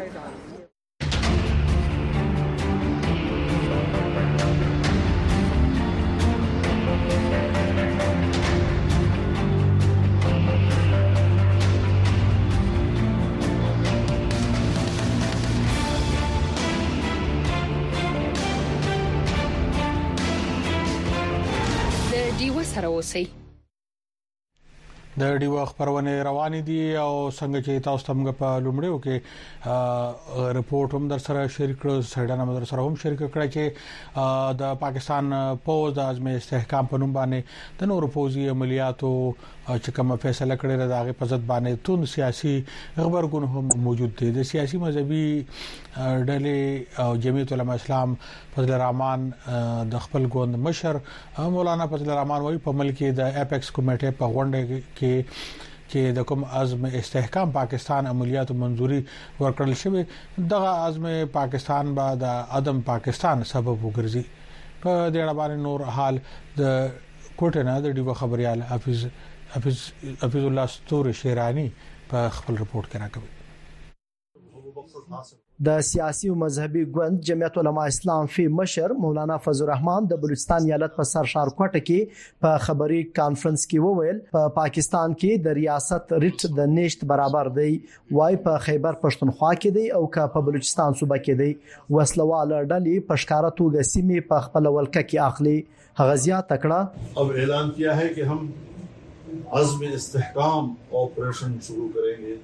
د ډیو خبرونه روانې دي او څنګه چې تاسو ته موږ په لومړیو کې رپورټ هم در سره شریک کړو سړډانه در سره هم شریک کړی چې د پاکستان پوز د عزم استحکام په نوم باندې د نورو پوزي عملیاتو چې کوم فیصله کړی راغی په ځد باندې تون سیاسي خبرګون هم موجود دي د سیاسي مذهبي ډلې او جمعیت العلماء اسلام فضل الرحمن د خپل ګوند مشر مولانا فضل الرحمن وایي په ملک د اپیکس کمیټې په غونډه کې د کوم عزم استحکام پاکستان عملیاتو منځوري ورکړل شوی دغه عزم پاکستان بعد عدم پاکستان سبب وګرځي په دې اړه باندې نور حال د کوټنه د ډیو خبريال حفیظ الله ستوري شیرانی په خپل رپورت کې راکوي د سیاسي او مذهبي ګوند جمعیت العلماء اسلام فی مشر مولانا فضل الرحمن د بلوچستان ایالت په سر شارکوټه کې په خبري کانفرنس کې وویل په پاکستان کې د ریاست ریټ د نشټ برابر دی وای په خیبر پښتونخوا کې دی او کا په بلوچستان صوبه کې دی وسلواله ډلې په ښکارا توګه سیمې په خپل ولکه کې اخلي غزیا تکړه अब ऐलान किया है कि हम عزم استحکام ऑपरेशन शुरू करेंगे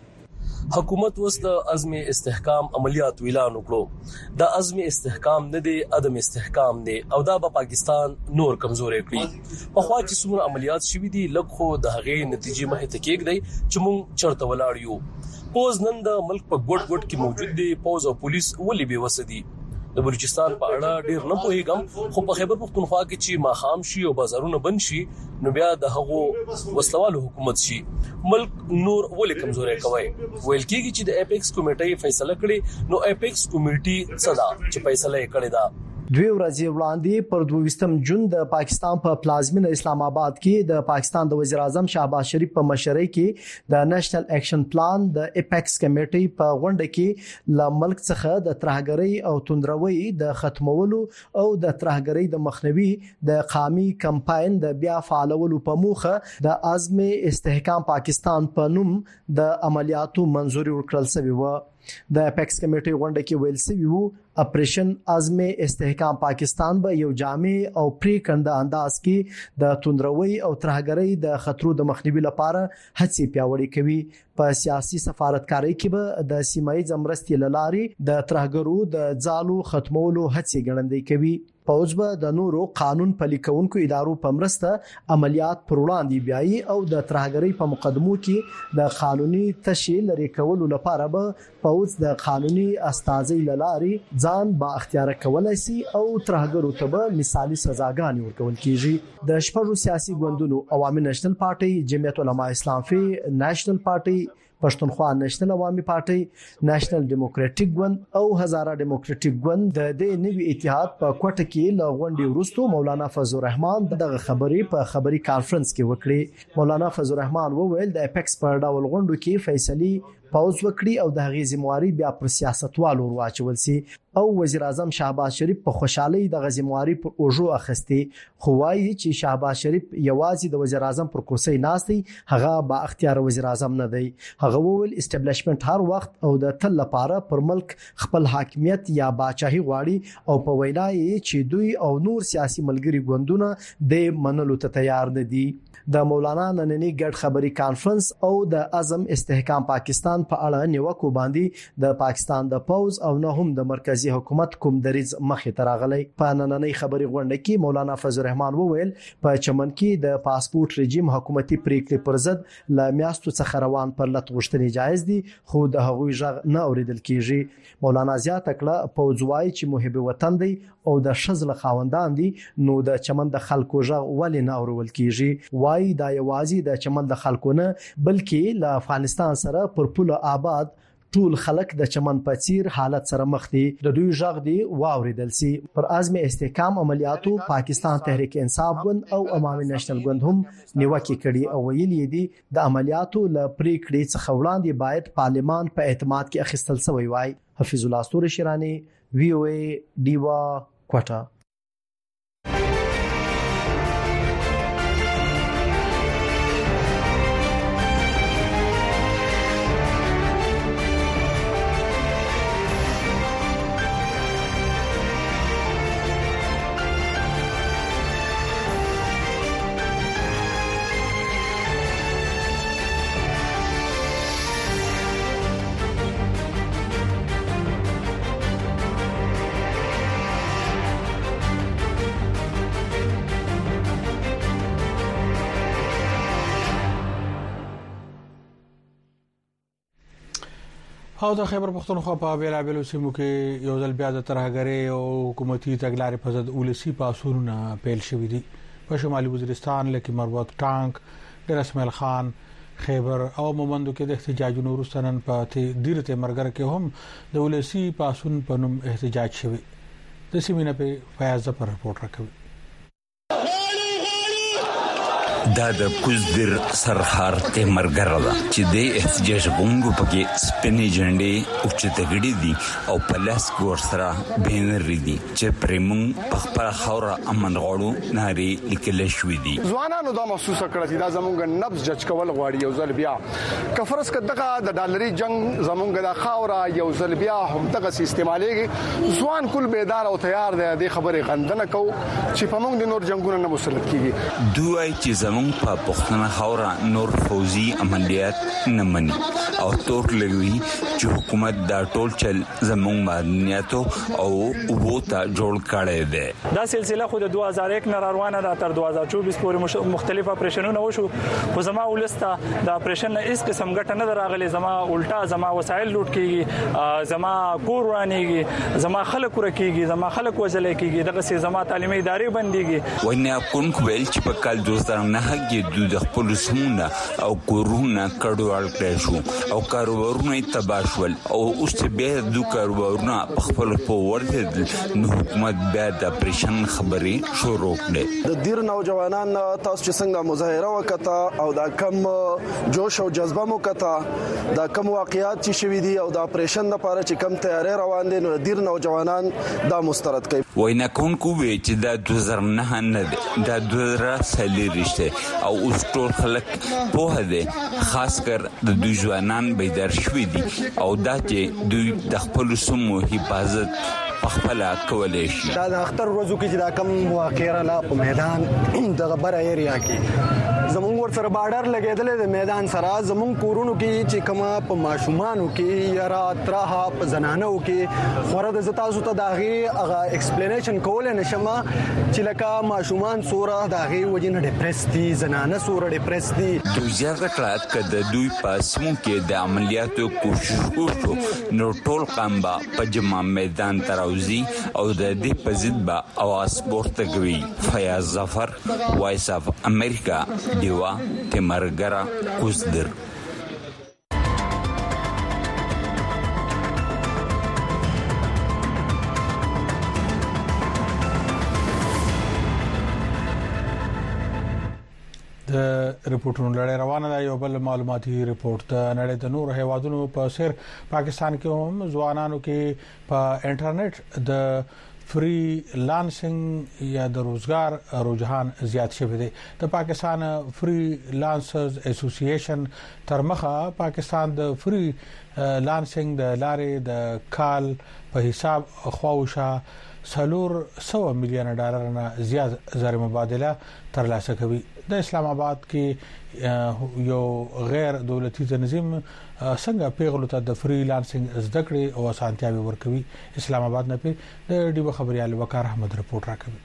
حکومت وس د عزم استحکام عملیات اعلان وکړو د عزم استحکام نه دی عدم استحکام دی او دا په پاکستان نور کمزورې کړی په خوا چې څومره عملیات شوې دي لکه د هغې نتیجې مخې ته کېږي چې مونږ چرته ولاړ یو پوز نن د ملک په ګډ ګډ کې موجود دي پوز او پولیس ولې به وسدي د بلوچستان په اړه ډیر نه پوهیږم خو په خیبر پختونخوا کې چې ماخام شي او بازارونه بند شي نو بیا د هغو وسلوالو حکومت شي ملک نور ولې کمزورې کوي ویل کېږي چې د اپیکس کمیټې فیصله کړي نو اپیکس کمیټې صدا چې فیصله کړي دا دوی ورځې وړاندې پر 22 جون د پاکستان په پلازمینه اسلام آباد کې د پاکستان د وزیر اعظم شهباز شریف په مشرۍ کې د نېشنل اکشن پلان د اپیکس کمیټې په غونډه کې ل ملک څخه د ترهګرۍ او توندروي د ختمولو او د ترهګرۍ د مخنیوي د قامي کمپاین د بیا فعالولو په موخه د عزم استحکام پاکستان په نوم د عملیاتو منځوري ورکړل شوی و د اپیکس کمیټې غونډه کې ویل شوی وو اپریشن عزم استحکام پاکستان به یو جامع او پریکنده انداز کې د توندروي او ترهګرۍ د خطرو د مخنیوي لپاره هڅې پیاوړې کوي په سیاسي سفارتکارۍ کې به د سیمایي مرستې لارې د ترهګرو د ځالو ختمولو هڅې ګړندې کوي پوز به د نورو قانون پلي کوونکو ادارو په مرسته عملیات پر وړاندې بیاي او د ترهګرۍ په مقدمو کې د قانوني تشکیل لري کولو لپاره به پوز د قانوني استازي لارې ځان با اختیار کولای شي او ترهګرو ته به مثالي سزاګانې ورکول کیږي د شپږو سیاسي ګوندونو عوامي نېشنل پارټي جمعیت العلماء اسلام فی نېشنل پارټي پښتونخوا نېشنل عوامي پارټي نېشنل ډیموکراټیک ګوند او هزاره ډیموکراټیک ګوند د نوي اتحاد په کوټه کې لغونډي ورستو مولانا فضل الرحمن دغه خبرې په خبري کانفرنس کې وکړي مولانا فضل الرحمن وویل د اپیکس پر ډول غونډو کې فیصله پاوز وکړي او د هغې ذمہواری بیا پر سیاستوالو ورواچول سي او وزیر اعظم شهباز شریف په خوشحالي د ذمہواری پر اوجو اخستي خو وايي چې شهباز شریف یوازې د وزیر اعظم پر کرسي ناستي هغه با اختیار وزیر اعظم نه دی هغه وویل اسټابلیشمنت هر وخت او د تل لپاره پر ملک خپل حاکمیت یا بادشاہي غواړي او په وینا یې چې دوی او نور سیاسي ملګری ګوندونه د منلو ته تیار نه دي د مولانا نننی ګډ خبري کانفرنس او د عزم استحکام پاکستان پلان په اړه نیوکو باندې د پاکستان د پوز او نه هم د مرکزی حکومت کوم دریز مخې ته راغلی. په نننۍ خبري غونډه کې مولانا فضل الرحمن وویل په چمن کې د پاسپورت رژیم حکومتي پریکړې پر ضد ل میاشتو څخه روان پر لټ غوښتنې جایز دي خو د هغوی ژغ نه اوریدل کیږي. مولانا زیاته کړه پوزوای چې محب وطن دی او د شزل خاوندان دي نو د چمن د خلکو ژغ ولې نه اورول کیږي. وای دا یوازې د چمن د خلکو نه بلکې له افغانستان سره پر پوله آباد ټول خلک د چمن په څیر حالت سره مخ دي. د دوی ژغ دی واوریدل سي. پر عزم استحکام عملیاتو پاکستان تحریک انصاف ګوند او عوامي نېشنل ګوند هم نیوکه کړي او ویلي دي د عملیاتو ل پریکړې څخه وړاندې باید پارلمان په اعتماد کې اخیستل شوی وای. حفیظ الله استوري شیرانی وی او ای دیوا کوټا. او د خیبر پختونخوا په بیلابیلو سیمو کې یو ځل بیا د ترهګرۍ او حکومتي تګلارې په ضد ولسی پاسورونه پیل شوې دي. په شمالي وزیرستان لکه مربوط ټانک ډیر اسماعیل خان خیبر او مومندو کې د احتجاجونو وروستنن په دیرته مرګر کې هم د ولسی پاسون په نوم احتجاج شوی. د سیمینه په فیاض پر رپورت راکوي. دا د کوزدر سرخار ته مرګره چې د احتجاج غونډو پکې سپینې جنډې او چتګړې دي او پلاس ګور سره بینر دي چې پرمون په خپل خوره امن غړو ناري لیکل شوې دي. ځوانانو دا محسوس کړی چې دا زمونږ نبض جج کول غواړي یو ځل بیا کفرس کدغه د ډالري جنگ زمونږ د خوره یو ځل بیا هم دغه استعمالېږي. ځوان کول بیدار او تیار دی د خبرې غندنه کو چې په موږ د نور جنگونو نه مسلط کیږي. دوی چې زمونږ په پښتنه خوره نور فوزي عملیات نه مني او تور لګوي چې حکومت دا ټول چل زمونږ مدنیاتو او ووتا جوړ کړي دي. دا سلسله خو د 2001 نه روانه ده تر 2024 پورې مختلف اپریشنونه وشو خو زما ولسته د اپریشن نه هیڅ قسم ګټه نه راغلي. زما الټا زما وسایل لوټ کیږي زما کور ورانیږي زما خلک ورکیږي زما خلک وځل کیږي دغه سي زما تعلیمي ادارې بنديږي. ونه کوم کویل چې په کال 2009 کې د خپل سمونه او کورونه کډوال کړی شو او کاروبارونه تباشول او اوس به د کاروبارونه په خپل په ورته نو حکومت بیا د اپریشن خبري شروع کړي. د ډیر نوجوانان تاسو چې څنګه مظاهره وکړه او دا کم جوش او جذبه مو کړه دا کم واقعیات چې شوي دي او د اپریشن لپاره چې کم تیاری روان دي نو ډیر نوجوانان دا مسترد کوي. وینا کوونکو وی چې دا 2009 نه دا 2000 رښتې او اوس ټول خلک په هده خاص کر د دوی ځوانان بیدار شوي دي او دا چې دوی د خپل سمو حفاظت خپل کولای شي. دا د اختر ورځو کې چې دا کم واقعره لا په میدان د غبره ایریا کې زمونږ ور سره بارډر لګیدل د میدان سره زمونږ کورونو کې چې کما په ماشومانو کې یا راتراه په زنانو کې خوره د زتاسو ته داغه هغه ایکسپلینیشن کول نه شمه چې لکه ماشومان سوره داغه وجنه ډیپریس دي زنانه سوره ډیپریس دي. دوی زیاته کړه چې دوی پاسمو کې د عملیاتو کوشش وکړو نو ټول قامبا په جمع میدان تراوزی او د دې په ضد با اواز پورته کوي. فیاض ظفر وایس اف امریکا دیوا تمرګرا کوزدر. د ریپورتونو لړۍ روانه ده. یو بل معلوماتي ریپورت د نړۍ د نور هیوادونو په سر پاکستان کې هم ځوانانو کې په انټرنیټ د فری لانسینګ یا د روزګار رجحان زیات شوی دی. د پاکستان فری لانسرز اسوسییشن تر مخه پاکستان د فری لانسینګ د لارې د کال په حساب خواوشا $400 مليون نه زیات زر مبادله ترلاسه کوي. د اسلام آباد کې یو غیر دولتي تنظیم څنګه پیغلو ته د فریلانسینګ زده کړې او اسانتیاوي ورکوي. اسلام آباد نه د ډیو خبريال وقار احمد رپورټ راکوي.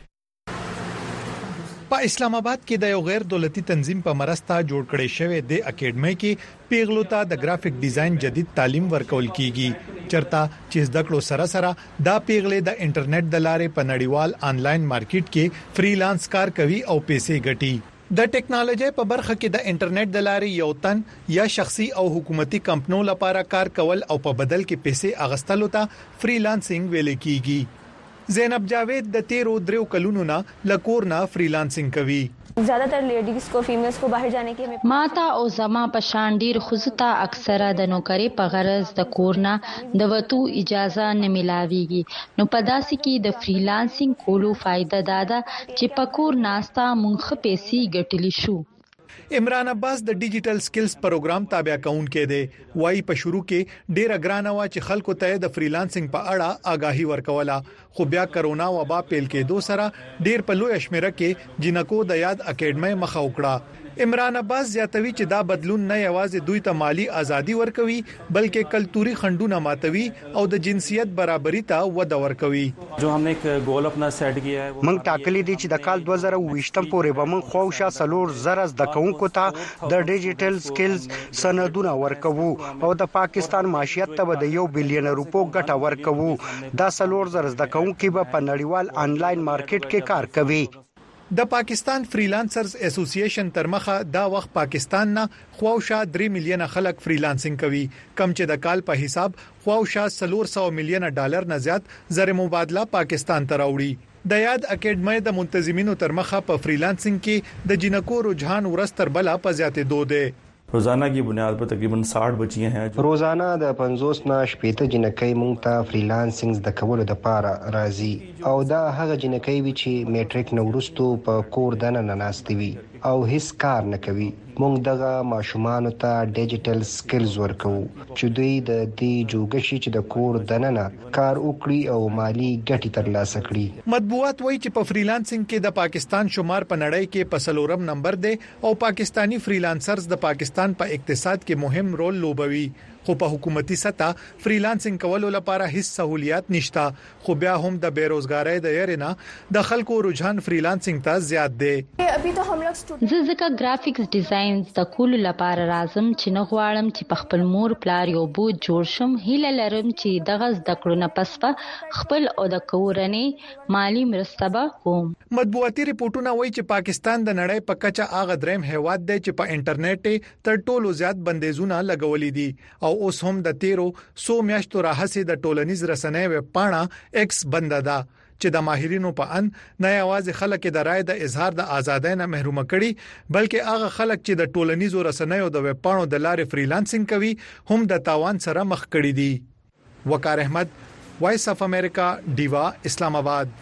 په اسلام آباد کې د یو غیر دولتي تنظیم په مرسته جوړ کړی شوی د اکیډمي کې پیغلو ته د گرافیک ډیزاین جدید تعلیم ورکول کیږي. چرته چې زده کړو سره سره دا پیغلې د انټرنیټ د لارې په نړیوال آنلاین مارکیټ کې فریلانس کار کوي او پیسې ګټي. د ټیکنالوژي په برخه کې د انټرنیټ د لارې یو تن یا شخصي او حکومتي کمپنیو لپاره کار کول او په بدل کې پیسې اغستلو ته فریلانسینګ ویل کیږي. زینب جاوید د 13 کلونو نه لکورنا فریلانسینګ کوي. زیادتر لیډیز کو فیمیلز کو باہر جانے کی ماتا او زما پشان ډیر خزتا اکثره د نوکری په غرض د کورنا د وتو اجازه نه ملاويږي. نو په داسې کې د فریلانسینګ کولو فائدہ دادا چې په کور ناستا مونږ پیسې ګټلی شو. عمران عباس د ډیجیټل سکلز پروګرام تابع کونکي دی. وای په شروع کې ډیر ګرانه وا چې خلکو ته د فریلانسینګ په اړه آگاهی ورکوله، خو بیا کرونا وبا پیل کېدو سره ډیر په لوی شمیره کې جنکو د یاد اکیډمي مخه وکړه. عمران عباس زیاتوي چې دا بدلون نه یوازې دوی ته مالی ازادي ورکوي بلکې کلتوري خنډونه ماتوي او د جنسیت برابرۍ ته وده ورکوي. جو हमने एक गोल अपना सेट किया है موږ ټاکلي دي چې د کال 2020 پورې به موږ خوښه سلور زرز د کونکو ته د ډیجیټل سکلز سندونه ورکوو او د پاکستان معیشت ته د 1 بلین روپو ګټه ورکوو. دا سلور زرز د کونکو به په نړیوال آنلاین مارکیټ کې کار کوي. د پاکستان فریلانسرز اسوسییشن ترمخه دا وخت پاکستان نه خواوشا 3 میلیونه خلک فریلانسینګ کوي، کم چې د کال په حساب خواوشا 300 میلیونه ډالر نه زیات زر مبادله پاکستان ته راوړي. د یاد اکیډمي د منتظمینو ترمخه په فریلانسینګ کې د جنکو رجحان ورستر بلا په زیاتېدو دی. روزانه کی بنیاد پر تقریبا 60 بچیاں ہیں. روزانه د 50 نه شپېته جنکۍ مونږ ته فریلانسینګ د کولو د پاره راځي او دا هغه جنکۍ وی چې میټریک نو ورستو په کور دننه ناشتي وي او هیڅ کار نه کوي. مونږ دغه ماشومان ته ډیجیټل سکلز ورکو چې دوی د دې جوګشي چې د کور دننه کار وکړي او مالی ګټه ترلاسه کړي. مطبوعات وایي چې په فریلانسینګ کې د پاکستان شمار په نړۍ کې په سلورم نمبر دی او پاکستانی فریلانسرز د پاکستان په اقتصاد کې مهم رول لوبوي. خو په حکومتي سطح فریلانسینګ کولو لپاره هیڅ سہولیات نشته. خو بیا هم د بیروزګاری د یرینا د خلکو رجحان فریلانسینګ ته زیات دی. ابي ته هم زه ګرافیکس ډیزاین د کول لپاره راځم چې نه غواړم چې په خپل مور پلار یو بوج جوړ شم. هیله لرم چې دغه د کړو نه پس خپل او د کورنۍ مالی مرسته کوم. مطبوعاتي ریپورتونه وایي چې پاکستان د نړۍ په کچه هغه دریم هیواد دی چې په انټرنیټ تر ټولو زیات بندیزونه لګولې دي او اوس هم د 1300 میاشتو راهسي د ټولنیز رسنۍ ویب پاڼه ایکس بند ده چې د ماهرینو په ان نه یوازې خلک د رائے د اظهار د ازادۍ نه محروم کړي بلکې هغه خلک چې د ټولنیزو رسنیو د ویب پاڼو د لارې فریلانسینګ کوي هم د تاوان سره مخ کړي دي. وقار احمد، وایس اف امریکا، ډیوا، اسلام آباد.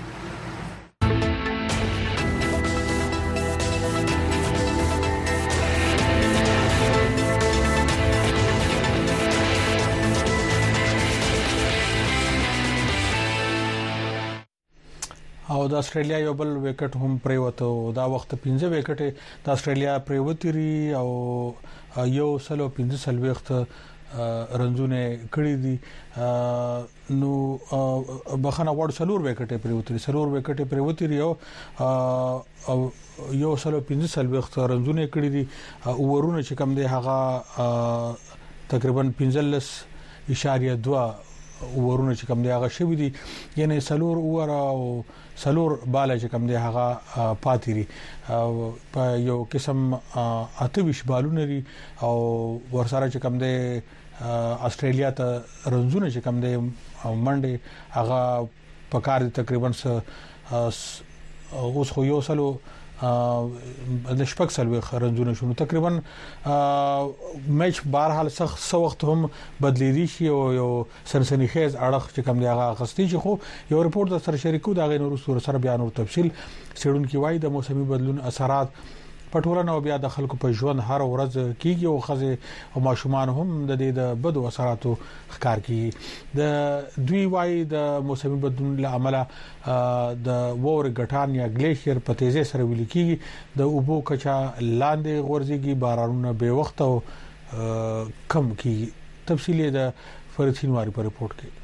او د استرالیا یو بل وکټ هم پریوته دا وخت 15 وکټ د استرالیا پریوتري او یو سلو 15 وخت رنزونه کړی دي. نو بخنه وړ سلور وکټ پریوتري او یو سلو 15 وخت رنزونه کړی دي. ورونه چې کم دی هغه تقریبا 15.2 ورونه چې کم دی هغه شوی دي، یعنی سلور اور او سلور بالا چې کم دی هغه پاتېری په یو قسم اتويش بالونه لري او ورسره چې کم دی استرالیا ته رنزونه چې کم دی منډه هغه په کار تقریبا اوس خو یو سلو د شپږ سلوي خرنځونه شونه تقریبا میچ بهر حال سخت وخت هم بدلیدي شي او یو سنسنیخیز اړه چې کوم دی هغه غستی چې خو یو ریپورت سره شریکو دا غي نور سره بیان او تفصیل سړون کی وای د موسمي بدلون اثرات پټولنه او بیا د خلکو په ژوند هر ورځ کیږي او خزه او ماشومان هم د دې د بدو اثراتو ښکار کیږي د دوی وايي د موسمي بدلون له امله د وور غټان یا ګلیشیر په تیزه سره ویل کیږي د اوبو کچا لاندې غورځيږي بارانونه به وخت او کم کیږي تفصیلی د فرید شینواری په رپورت کې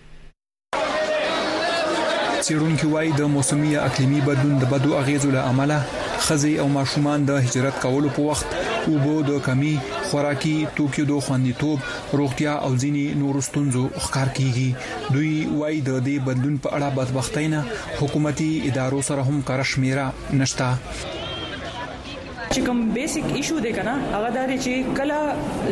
څېړونکو وايي د موسمي اقلیمي بدلون د بدو اغیزو له امله خزي او ماشومان د هجرت کولو په وخت اوبو د کمی خوراکي توکو د خوندیتوب روغتیا او ځینی نور ستونزو ښکار کیږي دوی وايي د دې بدلون په اړه بدبختۍ نه حکومتي ادارو سره هم کار شمیره نشته چې کوم بیسیک ایشو دی کنه هغه دا دی چې کله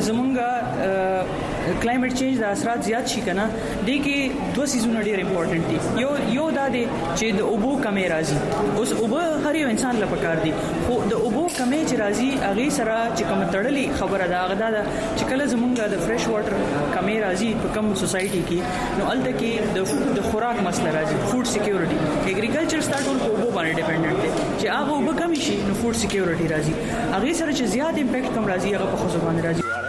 زمونږه کلایمټ چینج د اثرات زیات شي کنه د کې دوه سيزونه ډېر امپورټنت دي یو دا دی چې د اوبو کمی راځي اوس اوبو هر یو انسان لپاره کار دي خو د اوبو کمی چې راځي هغه سره چې کوم تړلې خبره ده هغه دا چې کله زمونږه د فریش واټر کمی راځي په کوم سوسايټي کې نو الته کې د خوراک مسله راځي فود سکیورټي اګریکلچر سٹارټ په اوبو باندې ډیپندنٹ دي چې هغه اوبو کمی شي نو فود سکیورټي راځي هغه سره چې زیات امپیکټ کم راځي هغه په خصوص باندې راځي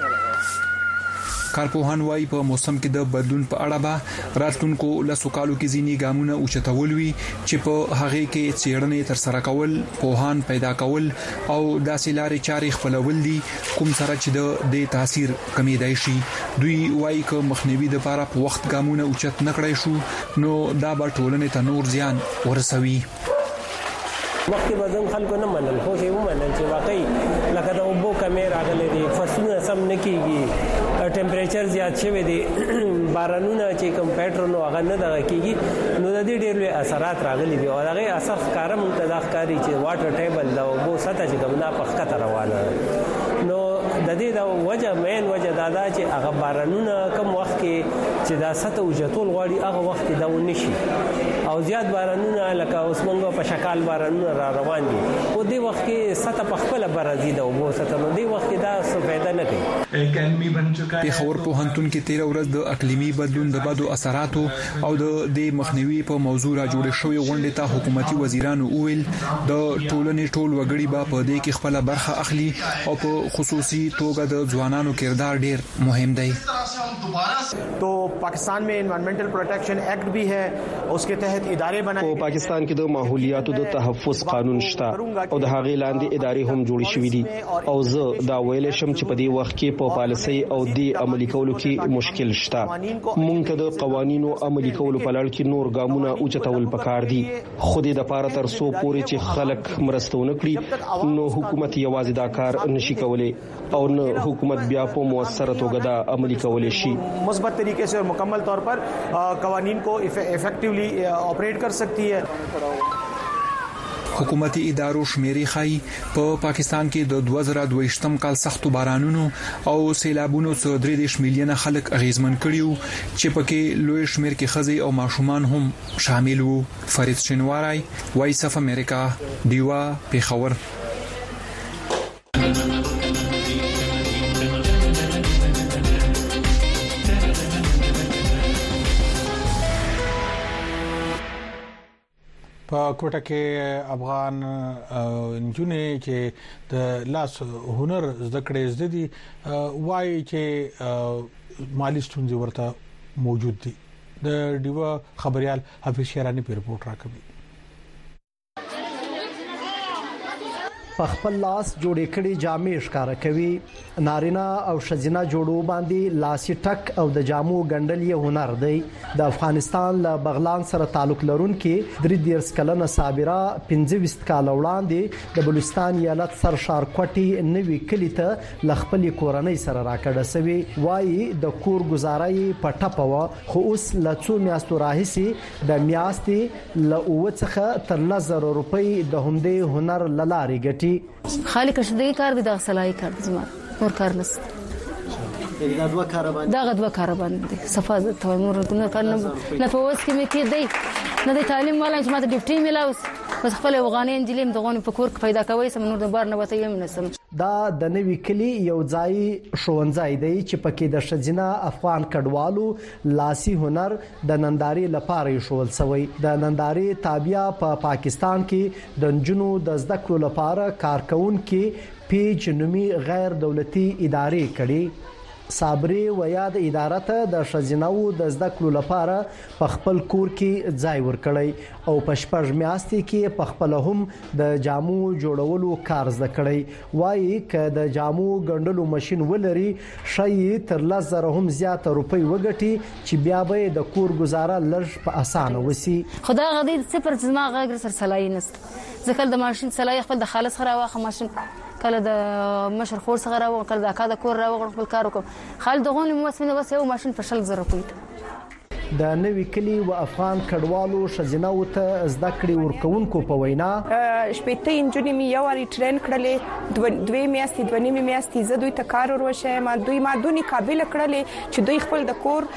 کارپوهان وايي په موسم کې د بدلون په اړه به راتلونکو لاسو کالو کې ځینی ګامونه او چتول وي چې په هغه کې څېړنې تر سره کول پوهان پیدا کول او داسې لارې چارې خپلول دي کوم سره چې د دې تاثیر کمی دی شي دوی وايي چې مخنیوي د لپاره په وخت ګامونه او چت نکړای شو نو دا به ټولنې ته نور زیان ورسوي وخت بدن خلکو نه منل خو شی ومنل چې واقعي لکه د اوبو کمی راغلي دي فصلونه سم نه کیږي ټمپریچر زیات شوی دی بارانونه چې کوم پیټرونو هغه نه دغه کیږي نو د دې ډېر لوی اثرات راغلي دي او هغه اثر ښکارا متداخ کاری چې واټر ټیبل د اوبو سطح چې کوم نه پخکته روانه نو د دې د وجه مین وجه دا ده چې هغه بارانونه کوم وخت کې چې دا سطح وجتول غواړي هغه وخت دا ونشي او زیات بارانونه لکه اوس موږ په شکال بارانونه را روان دي او دې وخت کې سطح په خپل برازي د اوبو سطح نو دې وخت کې دا څه فائدہ نه کوي اکیډمي بن چکا ہے خبر په هنتون کې 13 ورځ د اقلیمي بدلون د بدو اثراتو او د مخنیوي په موضوع را جوړ شوی غونډه ته حکومتي وزیرانو ویل د ټولنې ټول وګړي به په دې کې خپل برخه اخلي او په خصوصي توګه د ځوانانو کردار ډیر مهم دی تو پاکستان में एनवायरमेंटल प्रोटेक्शन एक्ट भी है उसके तहत इदारे बनाए په پاکستان کې د ماحولیاتو د تحفظ قانون شته او د هغې لاندې ادارې هم جوړې شوې دي او زه دا ویل شم چې په دې وخت کې په پالیسي او د عملي کولو کې مشکل شته مونږ ته د قوانینو عملي کولو په لړ کې نور ګامونه اوچتول پکار دي خو دې د پاره تر سو پورې چې خلک مرستونه کړي نو حکومت یوازې دا کار نشي کولای او نه حکومت بیا په موثره توګه دا عملي کولای شي مثبت طریقے سے اور مکمل طور پر قوانین کو افیکٹولی آپریٹ کر سکتی ہے حکومتي ادارو شمیرې خای په پاکستان کې د 2022م کال سختو بارانونو او سیلابونو څخه 3 میلیونه خلک اغیزمن کړیو چې پکې لوی شمیر کې خزي او ماشومان هم شامل وو فرید شینواری وایس اف امریکا دیوا پیښور په کوټه کې افغان انجونې چې د لاس هنر زده کړې زده دي وایي چې مالی ستونزې ورته موجود دي د ډیوا خبريال حفیظ شیرانی په رپورت راکوي په خپل لاس جوړې کړي جامې ښکارا کوي نارینه او شزینه جوړو باندې لاسي ټک او د جامو ګندل یې هنر دی د افغانستان له بغلان سره تعلق لرونکي 3 کلنه صابره 25 کال وړاندې د بلوچستان ایالت سرشار کوټي نوې کلی ته لخپل کورنۍ سره راکړه سوي وایي د کور گزارای په ټپو خو اوس لڅو میاشتو راهسي د میاشتې له اوڅخه تر 1000 روپۍ د همدې هنر لاري ګټي خالي کشدي کار دي د صلاحي کار زما اور کار نست دا دوه کار باندې دا غدوه کار باندې صفه ته نور کار نه په وس کې مې کې دی نه د تعلیم والا چې ماته ډیپټي ملاوس بس خپل افغاني انجلیم دغه په کور پیدا کوي سم نور د بار نه وته یم نسم. دا د نوي کلی یو ځای ښوونځی دی چې پکې د ښځینه افغان کډوالو لاسي هنر د نندارې لپاره ښوول شوی. د نندارې تابع په پاکستان کې د نجونو د زده کړو لپاره کارکونکو پیج نومي غیر دولتي ادارې کړي. صابري ویا د اداره ته د ښځیناو د زده کړو لپاره په خپل کور کې ځای ورکړی او په شپږ میاشتې کې په خپل هم د جامو جوړولو کار زده کړی. وایي ک د جامو ګنډلو ماشين ولري شي تر 10,000 هم زیات روپۍ وګټي چې بیا به د کور گزاره لږ په اسانه وسی. خدا غدي صفر زما غیر سر سلای نست ځکه د ماشين سلای خپل د خالص خره واخه ماشين کله د مشر خور څنګه راو کله د اکا د کور راو خپل کار وکړ خال دغه موسمه وسه یو ماشين په 100,000 روپۍ. د نوي کلی و افغان کډوالو ښځیناو ته زده کړې ورکوونکو په وینا شپېته انجونې مې یو واري ټرین کړلې دوه میاشتې دوه نیمې میاشتې زه دوی ته کار وروشم دوی ما دونی قابل کړلې چې دوی خپل د کور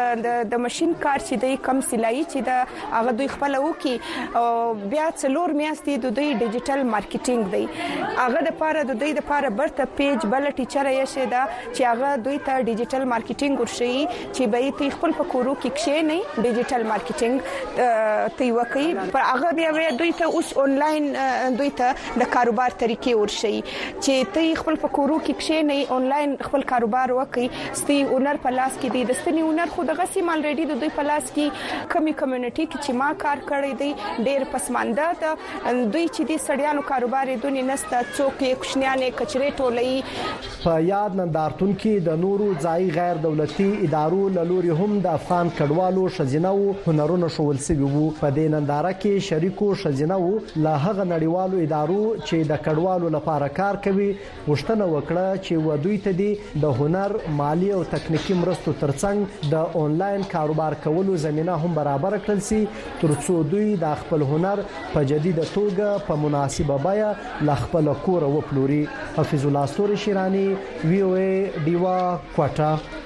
د ماشين کار چې دوی کم سلایي چې د هغه دوی خپل وکي بیا څلور میاشتې د دوی ډیجیټل مارکیټینګ دی هغه د پاره د دوی د پاره برته پیج بل ټیچر یې شه دا چې هغه دوی ته ډیجیټل مارکیټینګ ورشي چې به تی خپل په کورو کې نه ډیجیټل مارکیټینګ تی وکي پر هغه بیا دوی ته اوس آنلاین دوی ته د کاروبار طریقې ورشي چې تی خپل په کورو کې نه آنلاین خپل کاروبار وکي ستي اونر په لاس کې دی د ستنی اونر خو دغه سیم الریډي د دوی په لاس کې کمی کمیونټي کې چې ما کار کړی دی ډېر پسمانده ته دوی چې دي سړیانو کاروبار دونی نسته څوک کوشنیانه کچري ټولې په یاد نندارتون کې د نورو ځای غیر دولتي ادارو لوري هم د افغان کډوالو ښځیناو هنرونه ښوول شوي وو. په دې ننداره کې شریکو ښځیناو له هغه نړیوالو ادارو چې د کډوالو لپاره کار کوي غوښتنه وکړه چې دوی ته د هنر مالی او تخنیکی مرستو ترڅنګ د آنلاین کاروبار کولو زمينه هم برابر کړل شي ترڅو دوی د خپل هنر په جديده توګه په مناسبه بیا ل خپل کور وپلوري. حفیظ الله ستوري شیرانی وی او ای دیوا کوټا.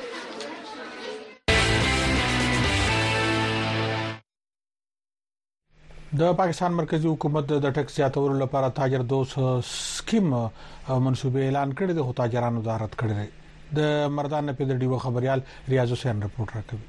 د پاکستان مرکزی حکومت د ټیکس زیاتولو لپاره تاجر دوست سکیم منصوبه اعلان کړی د تاجرانو وزارت کړی د مردان په د ډیو خبريال ریاض حسین رپورټ راکوي.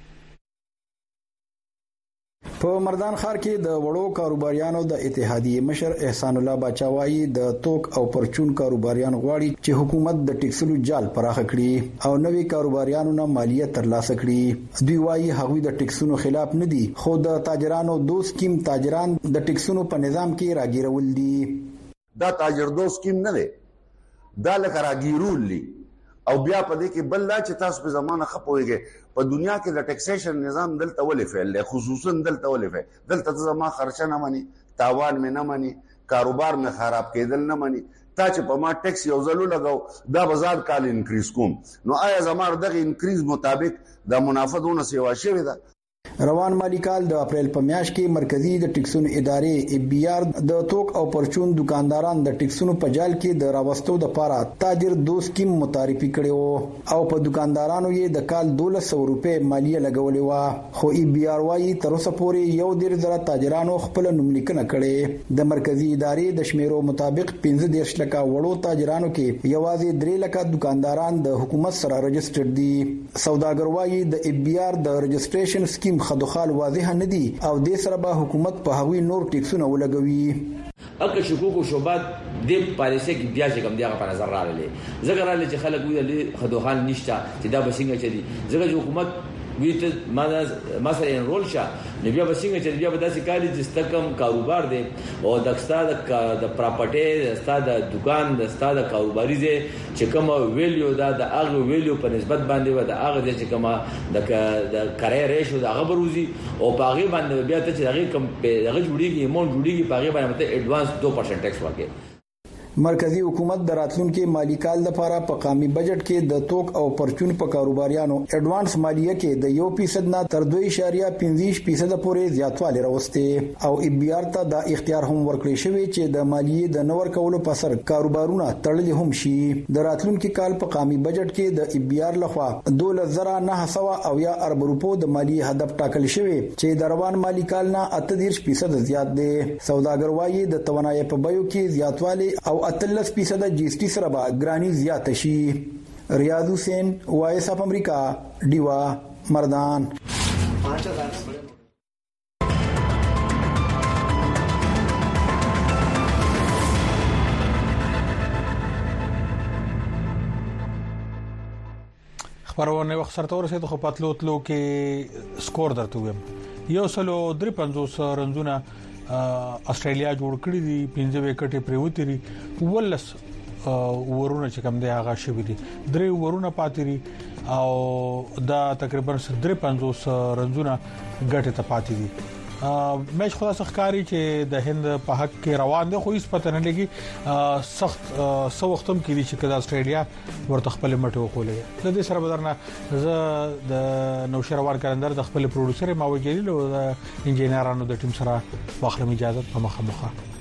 په مردان ښار کې د وړو کاروباریانو د اتحادیې مشر احسان الله باچاوایی د توک او پرچون کاروباریان غواړي چې حکومت د ټیکسلو جال پراخ کړي او نوي کاروباریانو نه مالیه ترلاسه کړي. دوی وايي هغوی د ټیکسونو خلاف نه دي خو د تاجرانو دوست سکیم تاجران د ټیکسونو په نظام کې راګیرول دي. دا تاجر دوست سکیم نه دی دا لکه راګیرول دي او بیا په دې کې بل لا چې تاسو په زمانه خپويږي په دنیا کې د ټیکسیشن نظام دلته ولې فعال دی خصوصا دلته ولې فعال دلته زما خرچه نه مانی تاوان مې نه مانی کاروبار مې خراب کېدل نه مانی تا چې په ما ټیکس یو ځلو لګاو دا بازار کال انکریز کوم نو آیا زمار دغه انکریز مطابق د منافعتونو سیوا شوی ده. روان مالی کال د اپریل په میاشت کې مرکزی د ټیکسونو ادارې ای بی آر د توک او پرچون دکانداران د ټیکسونو په جال کې د راوستو د لپاره تاجر دوست سکیم متعارفي کړي او په دکاندارانو یې د کال 1200 روپے مالیه لګولې و خو ای بی آر وايي تر اوسه پورې یو ډیر زره تاجرانو خپل نوملیکنه کړي. د مرکزی ادارې د شمیرو مطابق 15 لکه وړو تاجرانو کې یوازې 3 لکه دکانداران د حکومت سره رجسټر دي. سوداګر وايي د ای بی آر د رجسټریشن سکیم خدوخال واضح نه دي او د سره به حکومت په هغوی نور ټیکسونه ولګوي. اګه شکوک او شوبات د پالیسي کې بیا چې کوم دیغه په نظر راغلي زګر راځي چې خلک ویل خدوخال نشته چې دا بسنګ چي زګر حکومت ویته مثلا انرول شه نو بیا بسنګ چې بیا به داسې کاری چې ستکم کاروبار دی او د ستاد د پراپرټي ستاد دکان د ستاد کاروباري دی چې کوم ویلیو دا د هغه ویلیو په نسبت باندې و د هغه چې کوم د کرای ریشو د هغه بروزي او په هغه باندې بیا ته چې هغه کوم هغه جوړیږي مون جوړیږي په هغه باندې ایڈوانس 2% ټیکس ورکړي. مرکزی حکومت د راتلونکو مالی کال لپاره په قومي بجټ کې د توک او پرچون په کاروباریانو اډوانس مالیه کې د 1% نه تر 2.25% پورې زیاتوالی راوستي او EBR ته د اختیار هم ورکړی شوی چې د مالیې د نور کولو په سر کاروبارونه تړلې هم شي. د راتلونکو کال په قومي بجټ کې د EBR لخوا 12,900 ارب روپو د مالیې هدف ټاکل شوی چې د روان مالی کال نه 38% زیات دی. سوداګر وايي د توانایي په بیو کې زیاتوالی او 13% GST سره به ګرانی زیات شي. ریاض حسین وایس اف امریکا دیوا مردان. خبرونه وخت سره ورسېد خو پاتلو کې سکور درته ویم. 153 رنزونه استرالیا جوړ کړی دي 15 وکټې پریوتري ولس ورونه چې کم دی هغه شوی دي 3 ورونه پاتري او دا تقریبا 53 رنزونه ګټه ته پاتې دي. مېش خدا سخکاری چې د هند په حق کې روان دي خو هیڅ پته نه لګي سخت سو وختم کې دي چې کله استرالیا ورته خپل مټه وخولې. د دې سره بدرنه زه د نوشروان کلندر د خپل پروډوسر ما وګړي له انجینرانو د ټیم سره واخلم اجازه په مخه